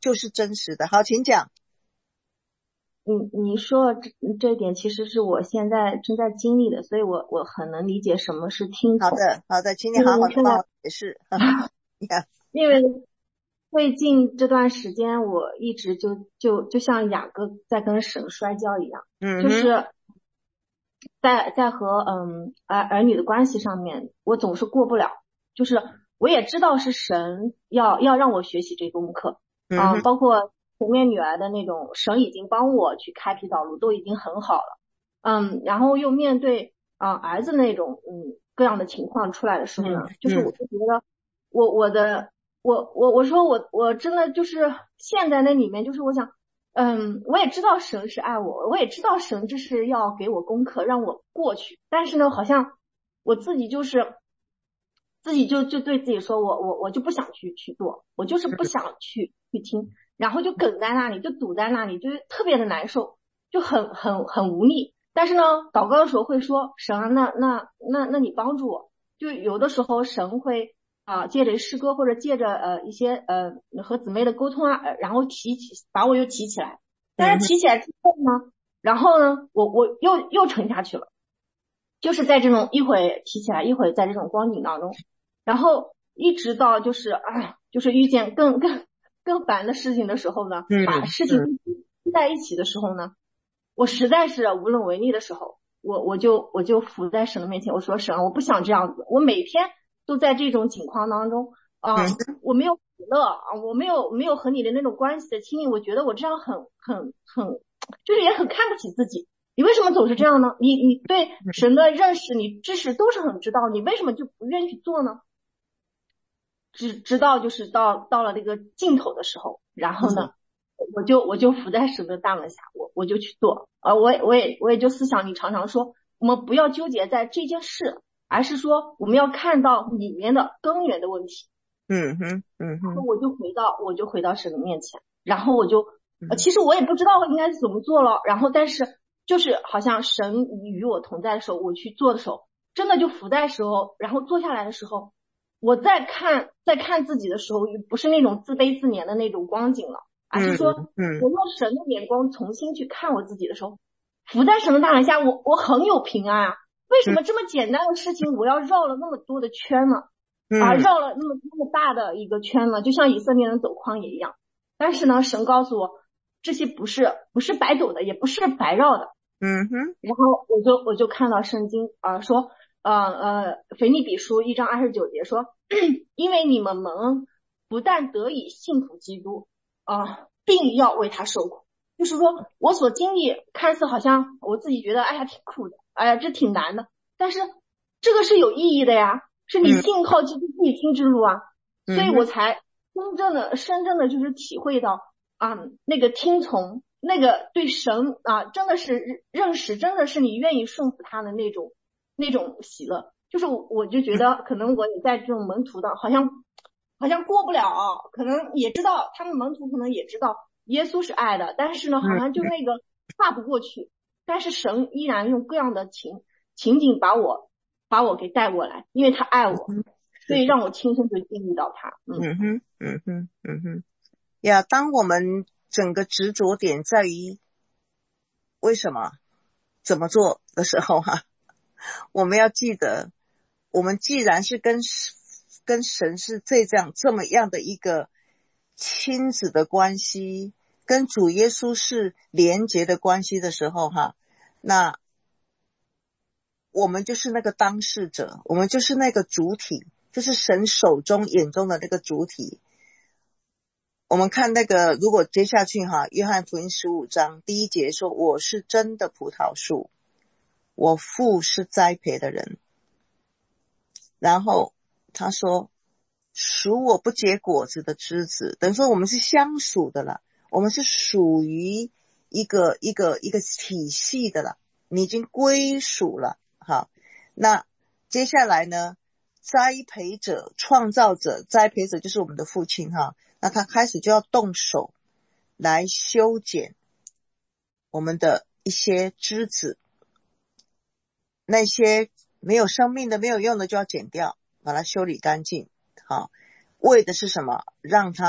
A: 就是真实的。好，请讲。
F: 你你说这这一点其实是我现在正在经历的，所以我我很能理解什么是听从。
A: 好的好的，请你好好的帮我解释。
F: 因为最近这段时间我一直就就就像雅各在跟神摔跤一样，
A: 嗯，
F: 就是在在和嗯儿儿女的关系上面，我总是过不了。就是我也知道是神要要让我学习这功课啊、
A: 嗯，
F: 包括前面女儿的那种，神已经帮我去开辟道路，都已经很好了。嗯，然后又面对啊、呃、儿子那种嗯各样的情况出来的时候呢，
A: 嗯、
F: 就是我就觉得我我的我我我说我我真的就是陷在那里面，就是我想。嗯，我也知道神是爱我，我也知道神这是要给我功课让我过去，但是呢，好像我自己就是自己就就对自己说，我我我就不想去去做，我就是不想去去听，然后就梗在那里，就堵在那里，就特别的难受，就很很很无力。但是呢，祷告的时候会说，神啊，那那那那你帮助我。就有的时候神会啊、呃，借着诗歌或者借着呃一些呃和姊妹的沟通啊，然后提起把我又提起来，但是提起来之后呢，然后呢，我我又又沉下去了，就是在这种一会提起来，一会在这种光景当中，然后一直到就是啊，就是遇见更更更烦的事情的时候呢，把事情在一起的时候呢，我实在是无能为力的时候，我我就我就伏在神的面前，我说神，我不想这样子，我每天都在这种情况当中啊、呃，我没有喜乐啊，我没有没有和你的那种关系的亲密，我觉得我这样很很很，就是也很看不起自己。你为什么总是这样呢？你你对神的认识，你知识都是很知道，你为什么就不愿意去做呢？直直到就是到到了那个尽头的时候，然后呢，我就我就伏在神的大门下，我我就去做啊，我也我也我也就思想，你常常说我们不要纠结在这件事，而是说我们要看到里面的根源的问题。
A: 嗯哼嗯哼，
F: 我就回到我就回到神的面前，然后我就呃其实我也不知道应该怎么做了，然后但是就是好像神与我同在的时候，我去做的时候，真的就伏在的时候，然后坐下来的时候，我在看在看自己的时候，不是那种自卑自怜的那种光景了，而是说我用神的眼光重新去看我自己的时候，伏在神的大门下，我我很有平安啊。为什么这么简单的事情我要绕了那么多的圈呢？啊，绕了那么那么大的一个圈呢，就像以色列人走旷野一样。但是呢，神告诉我，这些不是不是白走的，也不是白绕的。
A: 嗯哼。
F: 然后我就我就看到圣经啊、呃、说，呃呃，腓立比书一章二十九节说，因为你们蒙恩，不但得以信服基督啊、呃，并要为他受苦。就是说我所经历，看似好像我自己觉得，哎呀挺苦的，哎呀这挺难的，但是这个是有意义的呀。是你信靠基督必经之路啊、嗯，所以我才真正的深正的就是体会到啊，那个听从，那个对神啊，真的是认识，真的是你愿意顺服他的那种那种喜乐。就是我就觉得可能我也在这种门徒的，好像好像过不了，可能也知道他们门徒可能也知道耶稣是爱的，但是呢，好像就那个跨不过去。但是神依然用各样的情情景把我。把我给带过来，因为他爱我，所以让我亲身就经历到他。
A: 嗯哼，嗯哼，嗯哼，呀，当我们整个执着点在于为什么怎么做的时候哈、啊，我们要记得，我们既然是跟跟神是这样这么样的一个亲子的关系，跟主耶稣是连结的关系的时候哈、啊，那我们就是那个当事者，我们就是那个主体，就是神手中眼中的那个主体。我们看那个，如果接下去哈，约翰福音十五章第一节说，我是真的葡萄树，我父是栽培的人。然后他说，属我不结果子的枝子，等于说我们是相属的了，我们是属于一个一个一个体系的了，你已经归属了。好，那接下来呢，栽培者、创造者、栽培者就是我们的父亲哈，那他开始就要动手来修剪我们的一些枝子，那些没有生命的、没有用的就要剪掉，把它修理干净。好，为的是什么？让它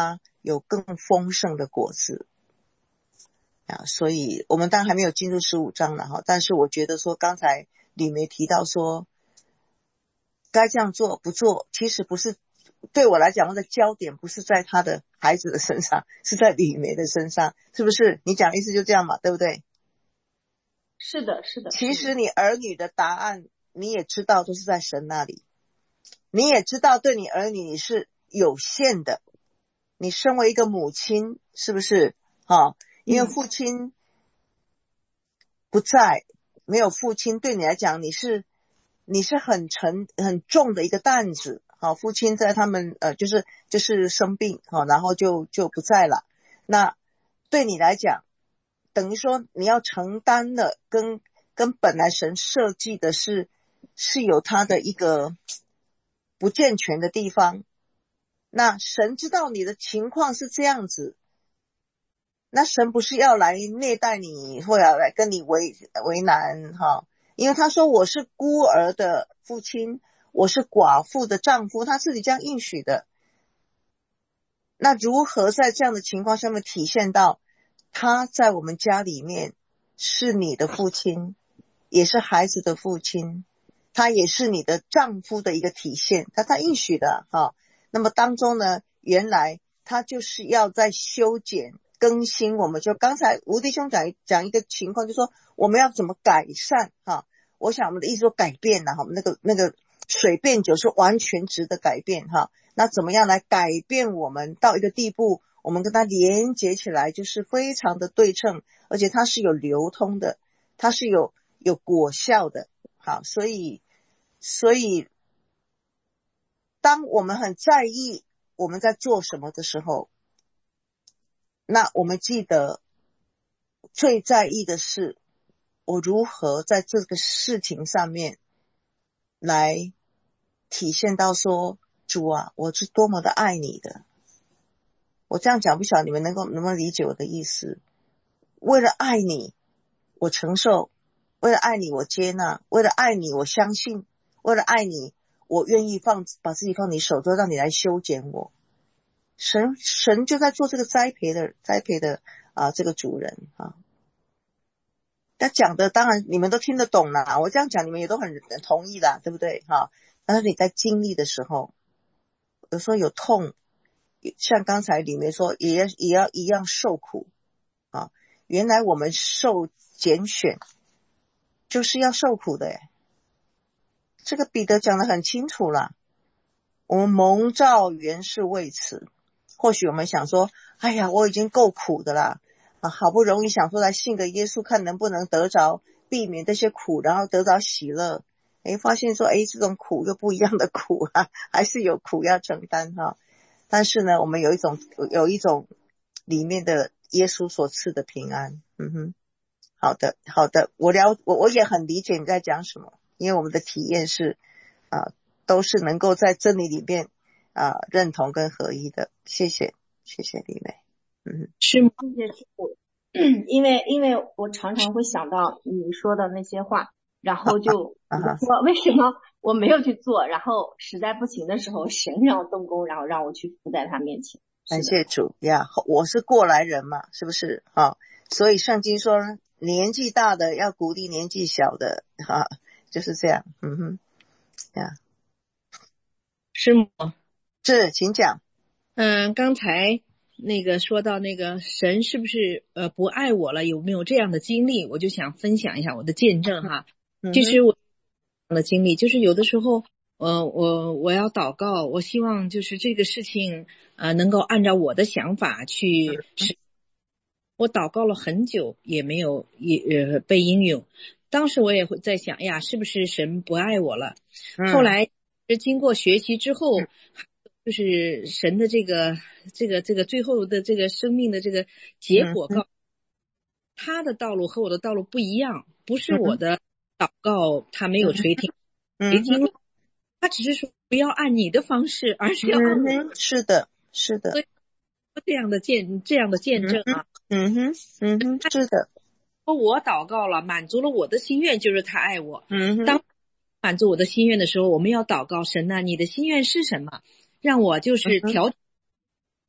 A: 有更丰盛的果子啊。所以我们当然还没有进入十五章了哈，但是我觉得说刚才李梅提到说该这样做不做，其实不是对我来讲，我的焦点不是在他的孩子的身上，是在李梅的身上，是不是？你讲的意思就这样嘛，对不对？
F: 是的，是的。
A: 其实你儿女的答案你也知道都是在神那里，你也知道对你儿女你是有限的，你身为一个母亲是不是啊？因为父亲不在，没有父亲对你来讲你是你是很沉很重的一个担子。好，父亲在他们呃就是就是生病好，然后就就不在了，那对你来讲等于说你要承担的跟跟本来神设计的是是有他的一个不健全的地方，那神知道你的情况是这样子，那神不是要来虐待你或要来跟你为为难哈，因为他说我是孤儿的父亲，我是寡妇的丈夫，他自己这样应许的。那如何在这样的情况下面体现到他在我们家里面是你的父亲，也是孩子的父亲，他也是你的丈夫的一个体现，他他应许的哈。那么当中呢，原来他就是要在修剪更新，我们就刚才吴弟兄讲讲一个情况，就说我们要怎么改善哈。我想我们的意思说改变了哈，那个那个水变酒是完全值得改变哈。那怎么样来改变我们到一个地步，我们跟它连接起来就是非常的对称，而且它是有流通的，它是有有果效的。好，所以所以当我们很在意我们在做什么的时候，那我们记得最在意的是我如何在这个事情上面来体现到说，主啊，我是多么的爱你的。我这样讲不晓得你们能够能不能理解我的意思。为了爱你我承受，为了爱你我接纳，为了爱你我相信，为了爱你我愿意放把自己放你手中，让你来修剪我。神神就在做这个栽培的栽培的啊这个主人啊。他讲的当然你们都听得懂啦，我这样讲你们也都很同意啦，对不对哈？但是你在经历的时候，有时候有痛，像刚才里面说也要也要一样受苦啊。原来我们受拣选就是要受苦的耶，这个彼得讲得很清楚啦。我们蒙召原是为此，或许我们想说哎呀我已经够苦的啦啊，好不容易想说来信个耶稣，看能不能得着避免这些苦，然后得着喜乐。诶，发现说诶这种苦又不一样的苦啊，还是有苦要承担哈。但是呢我们有一种有一种里面的耶稣所赐的平安。嗯哼，好的好的，我了我我也很理解你在讲什么，因为我们的体验是啊都是能够在真理里面啊认同跟合一的。谢谢谢谢李梅。嗯，
F: 是吗？谢谢师父。因为因为我常常会想到你说的那些话，然后就说为什么我没有去做，然后实在不行的时候神让我动工，然后让我去伏在他面前。
A: 感谢主呀，我是过来人嘛，是不是啊？所以圣经说年纪大的要鼓励年纪小的啊，就是这样。嗯哼呀，
H: 是吗？
A: 是，请讲。
H: 嗯，刚才那个说到那个神是不是呃不爱我了，有没有这样的经历，我就想分享一下我的见证哈。
A: 嗯、
H: 其实我的经历就是有的时候呃我我要祷告，我希望就是这个事情呃能够按照我的想法去实、嗯、我祷告了很久也没有也呃被应用。当时我也会在想呀，是不是神不爱我了、嗯、后来经过学习之后、嗯，就是神的这个这个这个最后的这个生命的这个结果告、嗯、他的道路和我的道路不一样，不是我的祷告他没有垂听、嗯、垂听他只是说不要按你的方式，而是要按我、
A: 嗯、是的是的，
H: 这样的见这样的见证啊。
A: 嗯哼嗯哼，是的，
H: 我祷告了满足了我的心愿，就是他爱我。
A: 嗯哼，
H: 当满足我的心愿的时候，我们要祷告神啊，你的心愿是什么，让我就是调、嗯、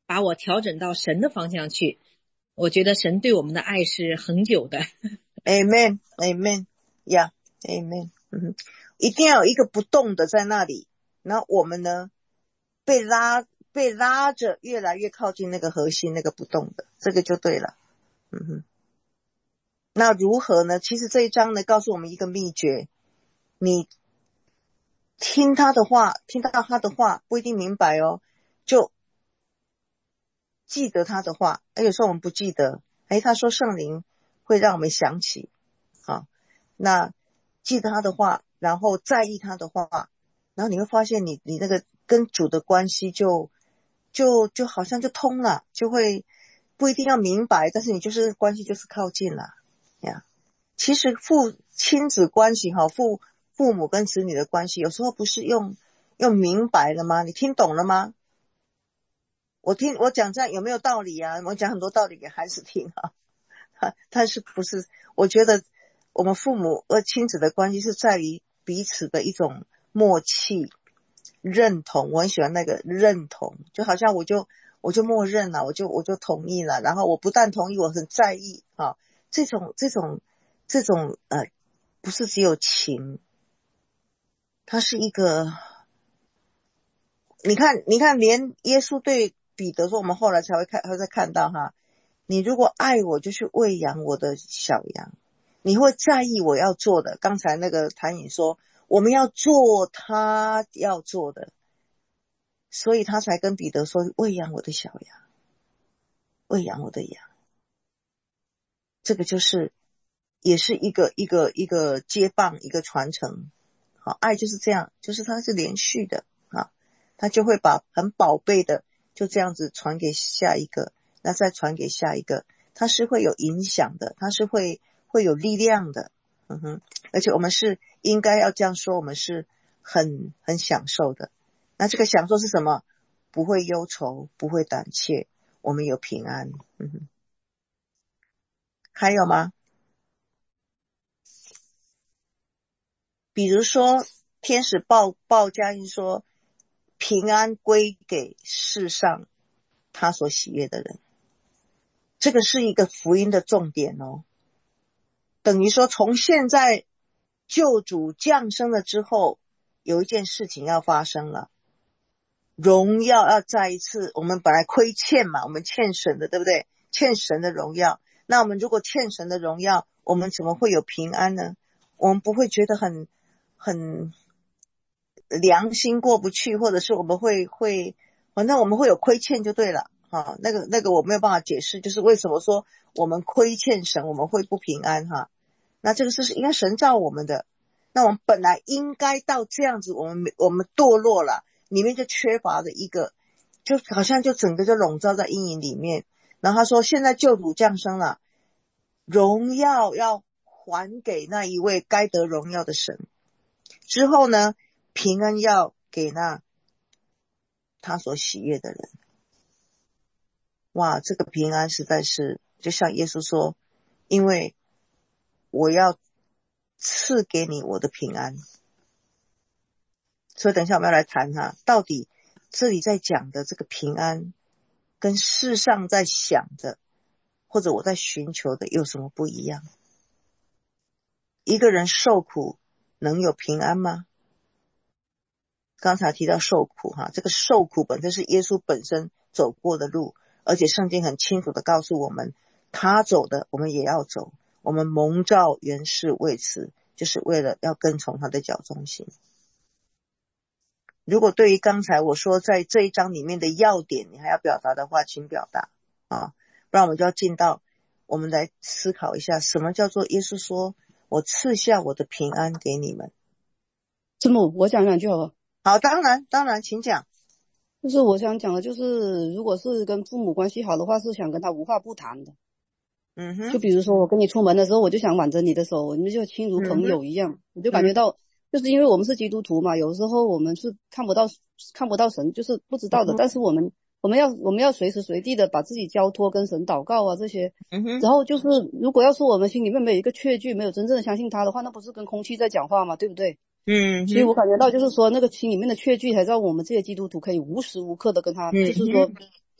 H: 把我调整到神的方向去。我觉得神对我们的爱是恒久的。
A: Amen, Amen, yeah, Amen。嗯，一定要有一个不动的在那里，然后我们呢被拉被拉着越来越靠近那个核心，那个不动的，这个就对了。嗯哼。那如何呢？其实这一章呢告诉我们一个秘诀，你听他的话，听到他的话不一定明白哦，就记得他的话。哎，有时候我们不记得，哎，他说圣灵会让我们想起，好，那记得他的话，然后在意他的话，然后你会发现你你那个跟主的关系就就就好像就通了，就会不一定要明白，但是你就是关系就是靠近了呀。其实父亲子关系哈，父父母跟子女的关系，有时候不是用用明白了吗？你听懂了吗？我听我讲这样有没有道理啊？我讲很多道理给孩子听啊，但是不是？我觉得我们父母和亲子的关系是在于彼此的一种默契、认同。我很喜欢那个认同，就好像我就我就默认了，我就我就同意了，然后我不但同意，我很在意啊。这种这种这种呃，不是只有情，它是一个。你看，你看，连耶稣对彼得说，我们后来才会看，会再看到哈。你如果爱我，就去喂养我的小羊，你会在意我要做的。刚才那个谭颖说，我们要做他要做的，所以他才跟彼得说，喂养我的小羊，喂养我的羊。这个就是也是一个一个一个接棒，一个传承。好，爱就是这样，就是它是连续的啊，他就会把很宝贝的就这样子传给下一个，那再传给下一个，它是会有影响的，它是会会有力量的。嗯哼，而且我们是应该要这样说，我们是很很享受的。那这个享受是什么？不会忧愁，不会胆怯，我们有平安。嗯哼，还有吗？比如说天使报报佳音说，平安归给世上他所喜悦的人，这个是一个福音的重点哦。等于说从现在救主降生了之后，有一件事情要发生了，荣耀要再一次，我们本来亏欠嘛，我们欠神的，对不对？欠神的荣耀，那我们如果欠神的荣耀，我们怎么会有平安呢？我们不会觉得很很良心过不去，或者是我们会会反正我们会有亏欠就对了哈。那个那个我没有办法解释，就是为什么说我们亏欠神我们会不平安哈。那这个是应该神造我们的，那我们本来应该到这样子，我们我们堕落了，里面就缺乏的一个，就好像就整个就笼罩在阴影里面。然后他说现在救主降生了，荣耀要还给那一位该得荣耀的神，之后呢平安要给那他所喜悦的人。哇，这个平安实在是就像耶稣说，因为我要赐给你我的平安。所以等一下我们要来谈哈，到底这里在讲的这个平安跟世上在想的或者我在寻求的有什么不一样？一个人受苦能有平安吗？刚才提到受苦哈，这个受苦本身是耶稣本身走过的路，而且圣经很清楚的告诉我们，他走的我们也要走，我们蒙召原是为此，就是为了要跟从他的脚中行。如果对于刚才我说在这一章里面的要点你还要表达的话，请表达啊，不然我们就要进到我们来思考一下，什么叫做耶稣说我赐下我的平安给你们。
I: 师母，我讲两句好不好？
A: 好，当然当然请讲。
I: 就是我想讲的就是如果是跟父母关系好的话，是想跟他无话不谈的。
A: 嗯哼，
I: 就比如说我跟你出门的时候，我就想挽着你的手，我们就亲如朋友一样、嗯、我就感觉到、嗯、就是因为我们是基督徒嘛，有时候我们是看不到看不到神，就是不知道的、嗯、但是我们我们要我们要随时随地的把自己交托跟神祷告啊这些、嗯、然后就是如果要是我们心里面没有一个确据，没有真正的相信他的话，那不是跟空气在讲话吗？对不对？嗯，所以我感觉到就是说那个心里面的确据才让我们这些基督徒可以无时无刻的跟他、嗯、就是说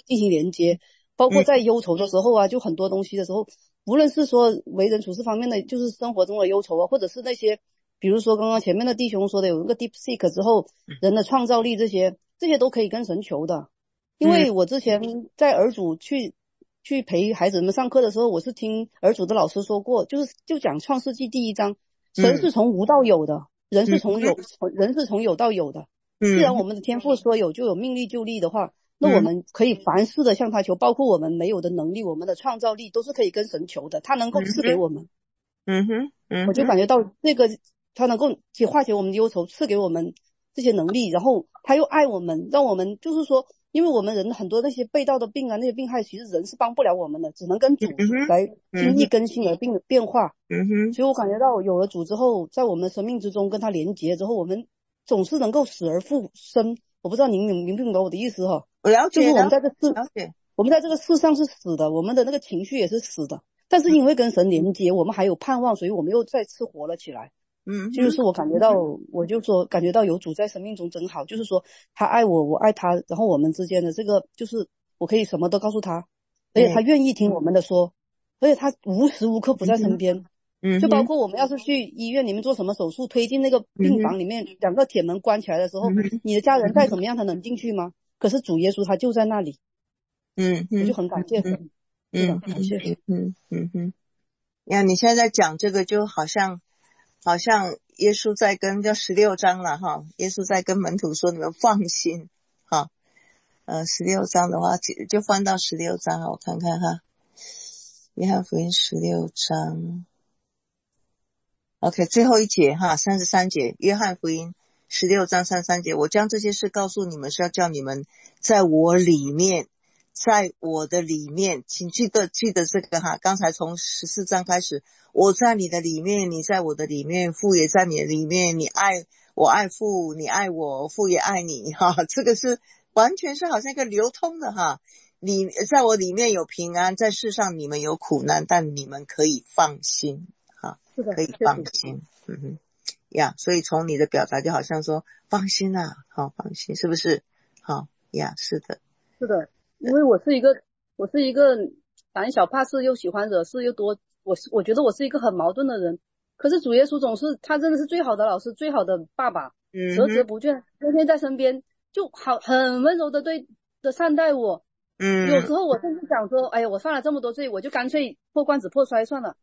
I: 进行连接，包括在忧愁的时候啊，就很多东西的时候，无论是说为人处事方面的，就是生活中的忧愁啊，或者是那些比如说刚刚前面的弟兄说的有一个 deep seek 之后人的创造力，这些这些都可以跟神求的。因为我之前在儿组去去陪孩子们上课的时候，我是听儿组的老师说过，就是就讲创世纪第一章，神是从无到有的，人是从有人是从有到有的。既然我们的天父说有就有，命立就立的话，那我们可以凡事的向他求，包括我们没有的能力，我们的创造力都是可以跟神求的，他能够赐给我们。
A: 嗯哼，嗯，
I: 我就感觉到这个他能够去化解我们的忧愁，赐给我们这些能力，然后他又爱我们，让我们就是说，因为我们人很多那些被盗的病啊，那些病害，其实人是帮不了我们的，只能跟主来经历更新而变变化。
A: 嗯哼，
I: 所以我感觉到有了主之后，在我们的生命之中跟他连结之后，我们总是能够死而复生。我不知道您明明不明白我的意思哈？
A: 我了解，
I: 就是我们在这世，
A: 了解，
I: 我们在这个世上是死的，我们的那个情绪也是死的，但是因为跟神连接，我们还有盼望，所以我们又再次活了起来。
A: 嗯，
I: 就是我感觉到，我就说感觉到有主在生命中真好，就是说他爱我，我爱他，然后我们之间的这个就是我可以什么都告诉他，而且他愿意听我们的说，而且他无时无刻不在身边。
A: 嗯，
I: 就包括我们要是去医院里面做什么手术，推进那个病房里面，两个铁门关起来的时候，你的家人再怎么样，他能进去吗？可是主耶稣他就在那里。
A: 嗯，
I: 我就很感谢神。
A: 嗯，
I: 感谢神。
A: 嗯嗯嗯。呀，你现在在讲这个，就好像好像耶稣在跟叫十六章了哈，耶稣在跟门徒说：“你们放心哈。”呃，十六章的话，就翻到十六章啊，我看看哈，约翰福音十六章。OK， 最后一节哈，三十三节，约翰福音十六章三十三节，我将这些事告诉你们，是要叫你们在我里面，在我的里面，请记得记得这个哈，刚才从十四章开始，我在你的里面，你在我的里面，父也在你的里面，你爱我爱父，你爱我，父也爱你哈，这个是完全是好像一个流通的哈，你在我里面有平安，在世上你们有苦难，但你们可以放心。可以放心，嗯哼，呀， yeah, 所以从你的表达就好像说放心啊，好放心，是不是？好呀， yeah, 是的，
I: 是的，因为我是一个我是一个胆小怕事又喜欢惹事又多，我我觉得我是一个很矛盾的人。可是主耶稣总是他真的是最好的老师，最好的爸爸，孜孜不倦，天天在身边，就好很温柔的对的善待我。嗯，有时候我甚至想说，哎呀，我犯了这么多罪，我就干脆破罐子破摔算了。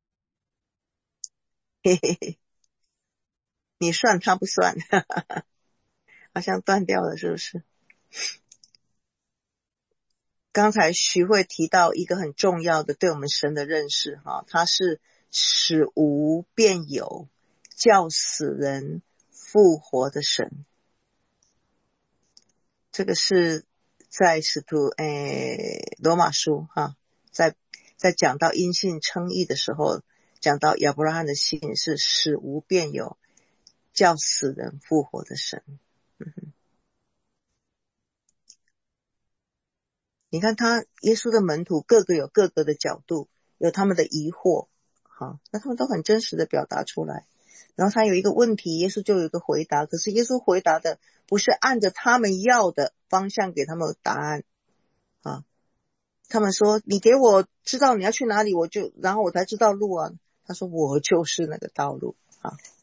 A: 嘿嘿嘿，你算他不算，好像断掉了，是不是？刚才徐慧提到一个很重要的对我们神的认识哈，他是使无变有，叫死人复活的神。这个是在使徒诶罗马书哈，在在讲到因信称义的时候，讲到亚伯拉罕的信是使无变有，叫死人复活的神。嗯哼，你看他耶稣的门徒各个有各个的角度，有他们的疑惑，好，那他们都很真实的表达出来。然后他有一个问题，耶稣就有一个回答，可是耶稣回答的不是按着他们要的方向给他们答案啊。他们说你给我知道你要去哪里，我就然后我才知道路啊。他说我就是那个道路啊。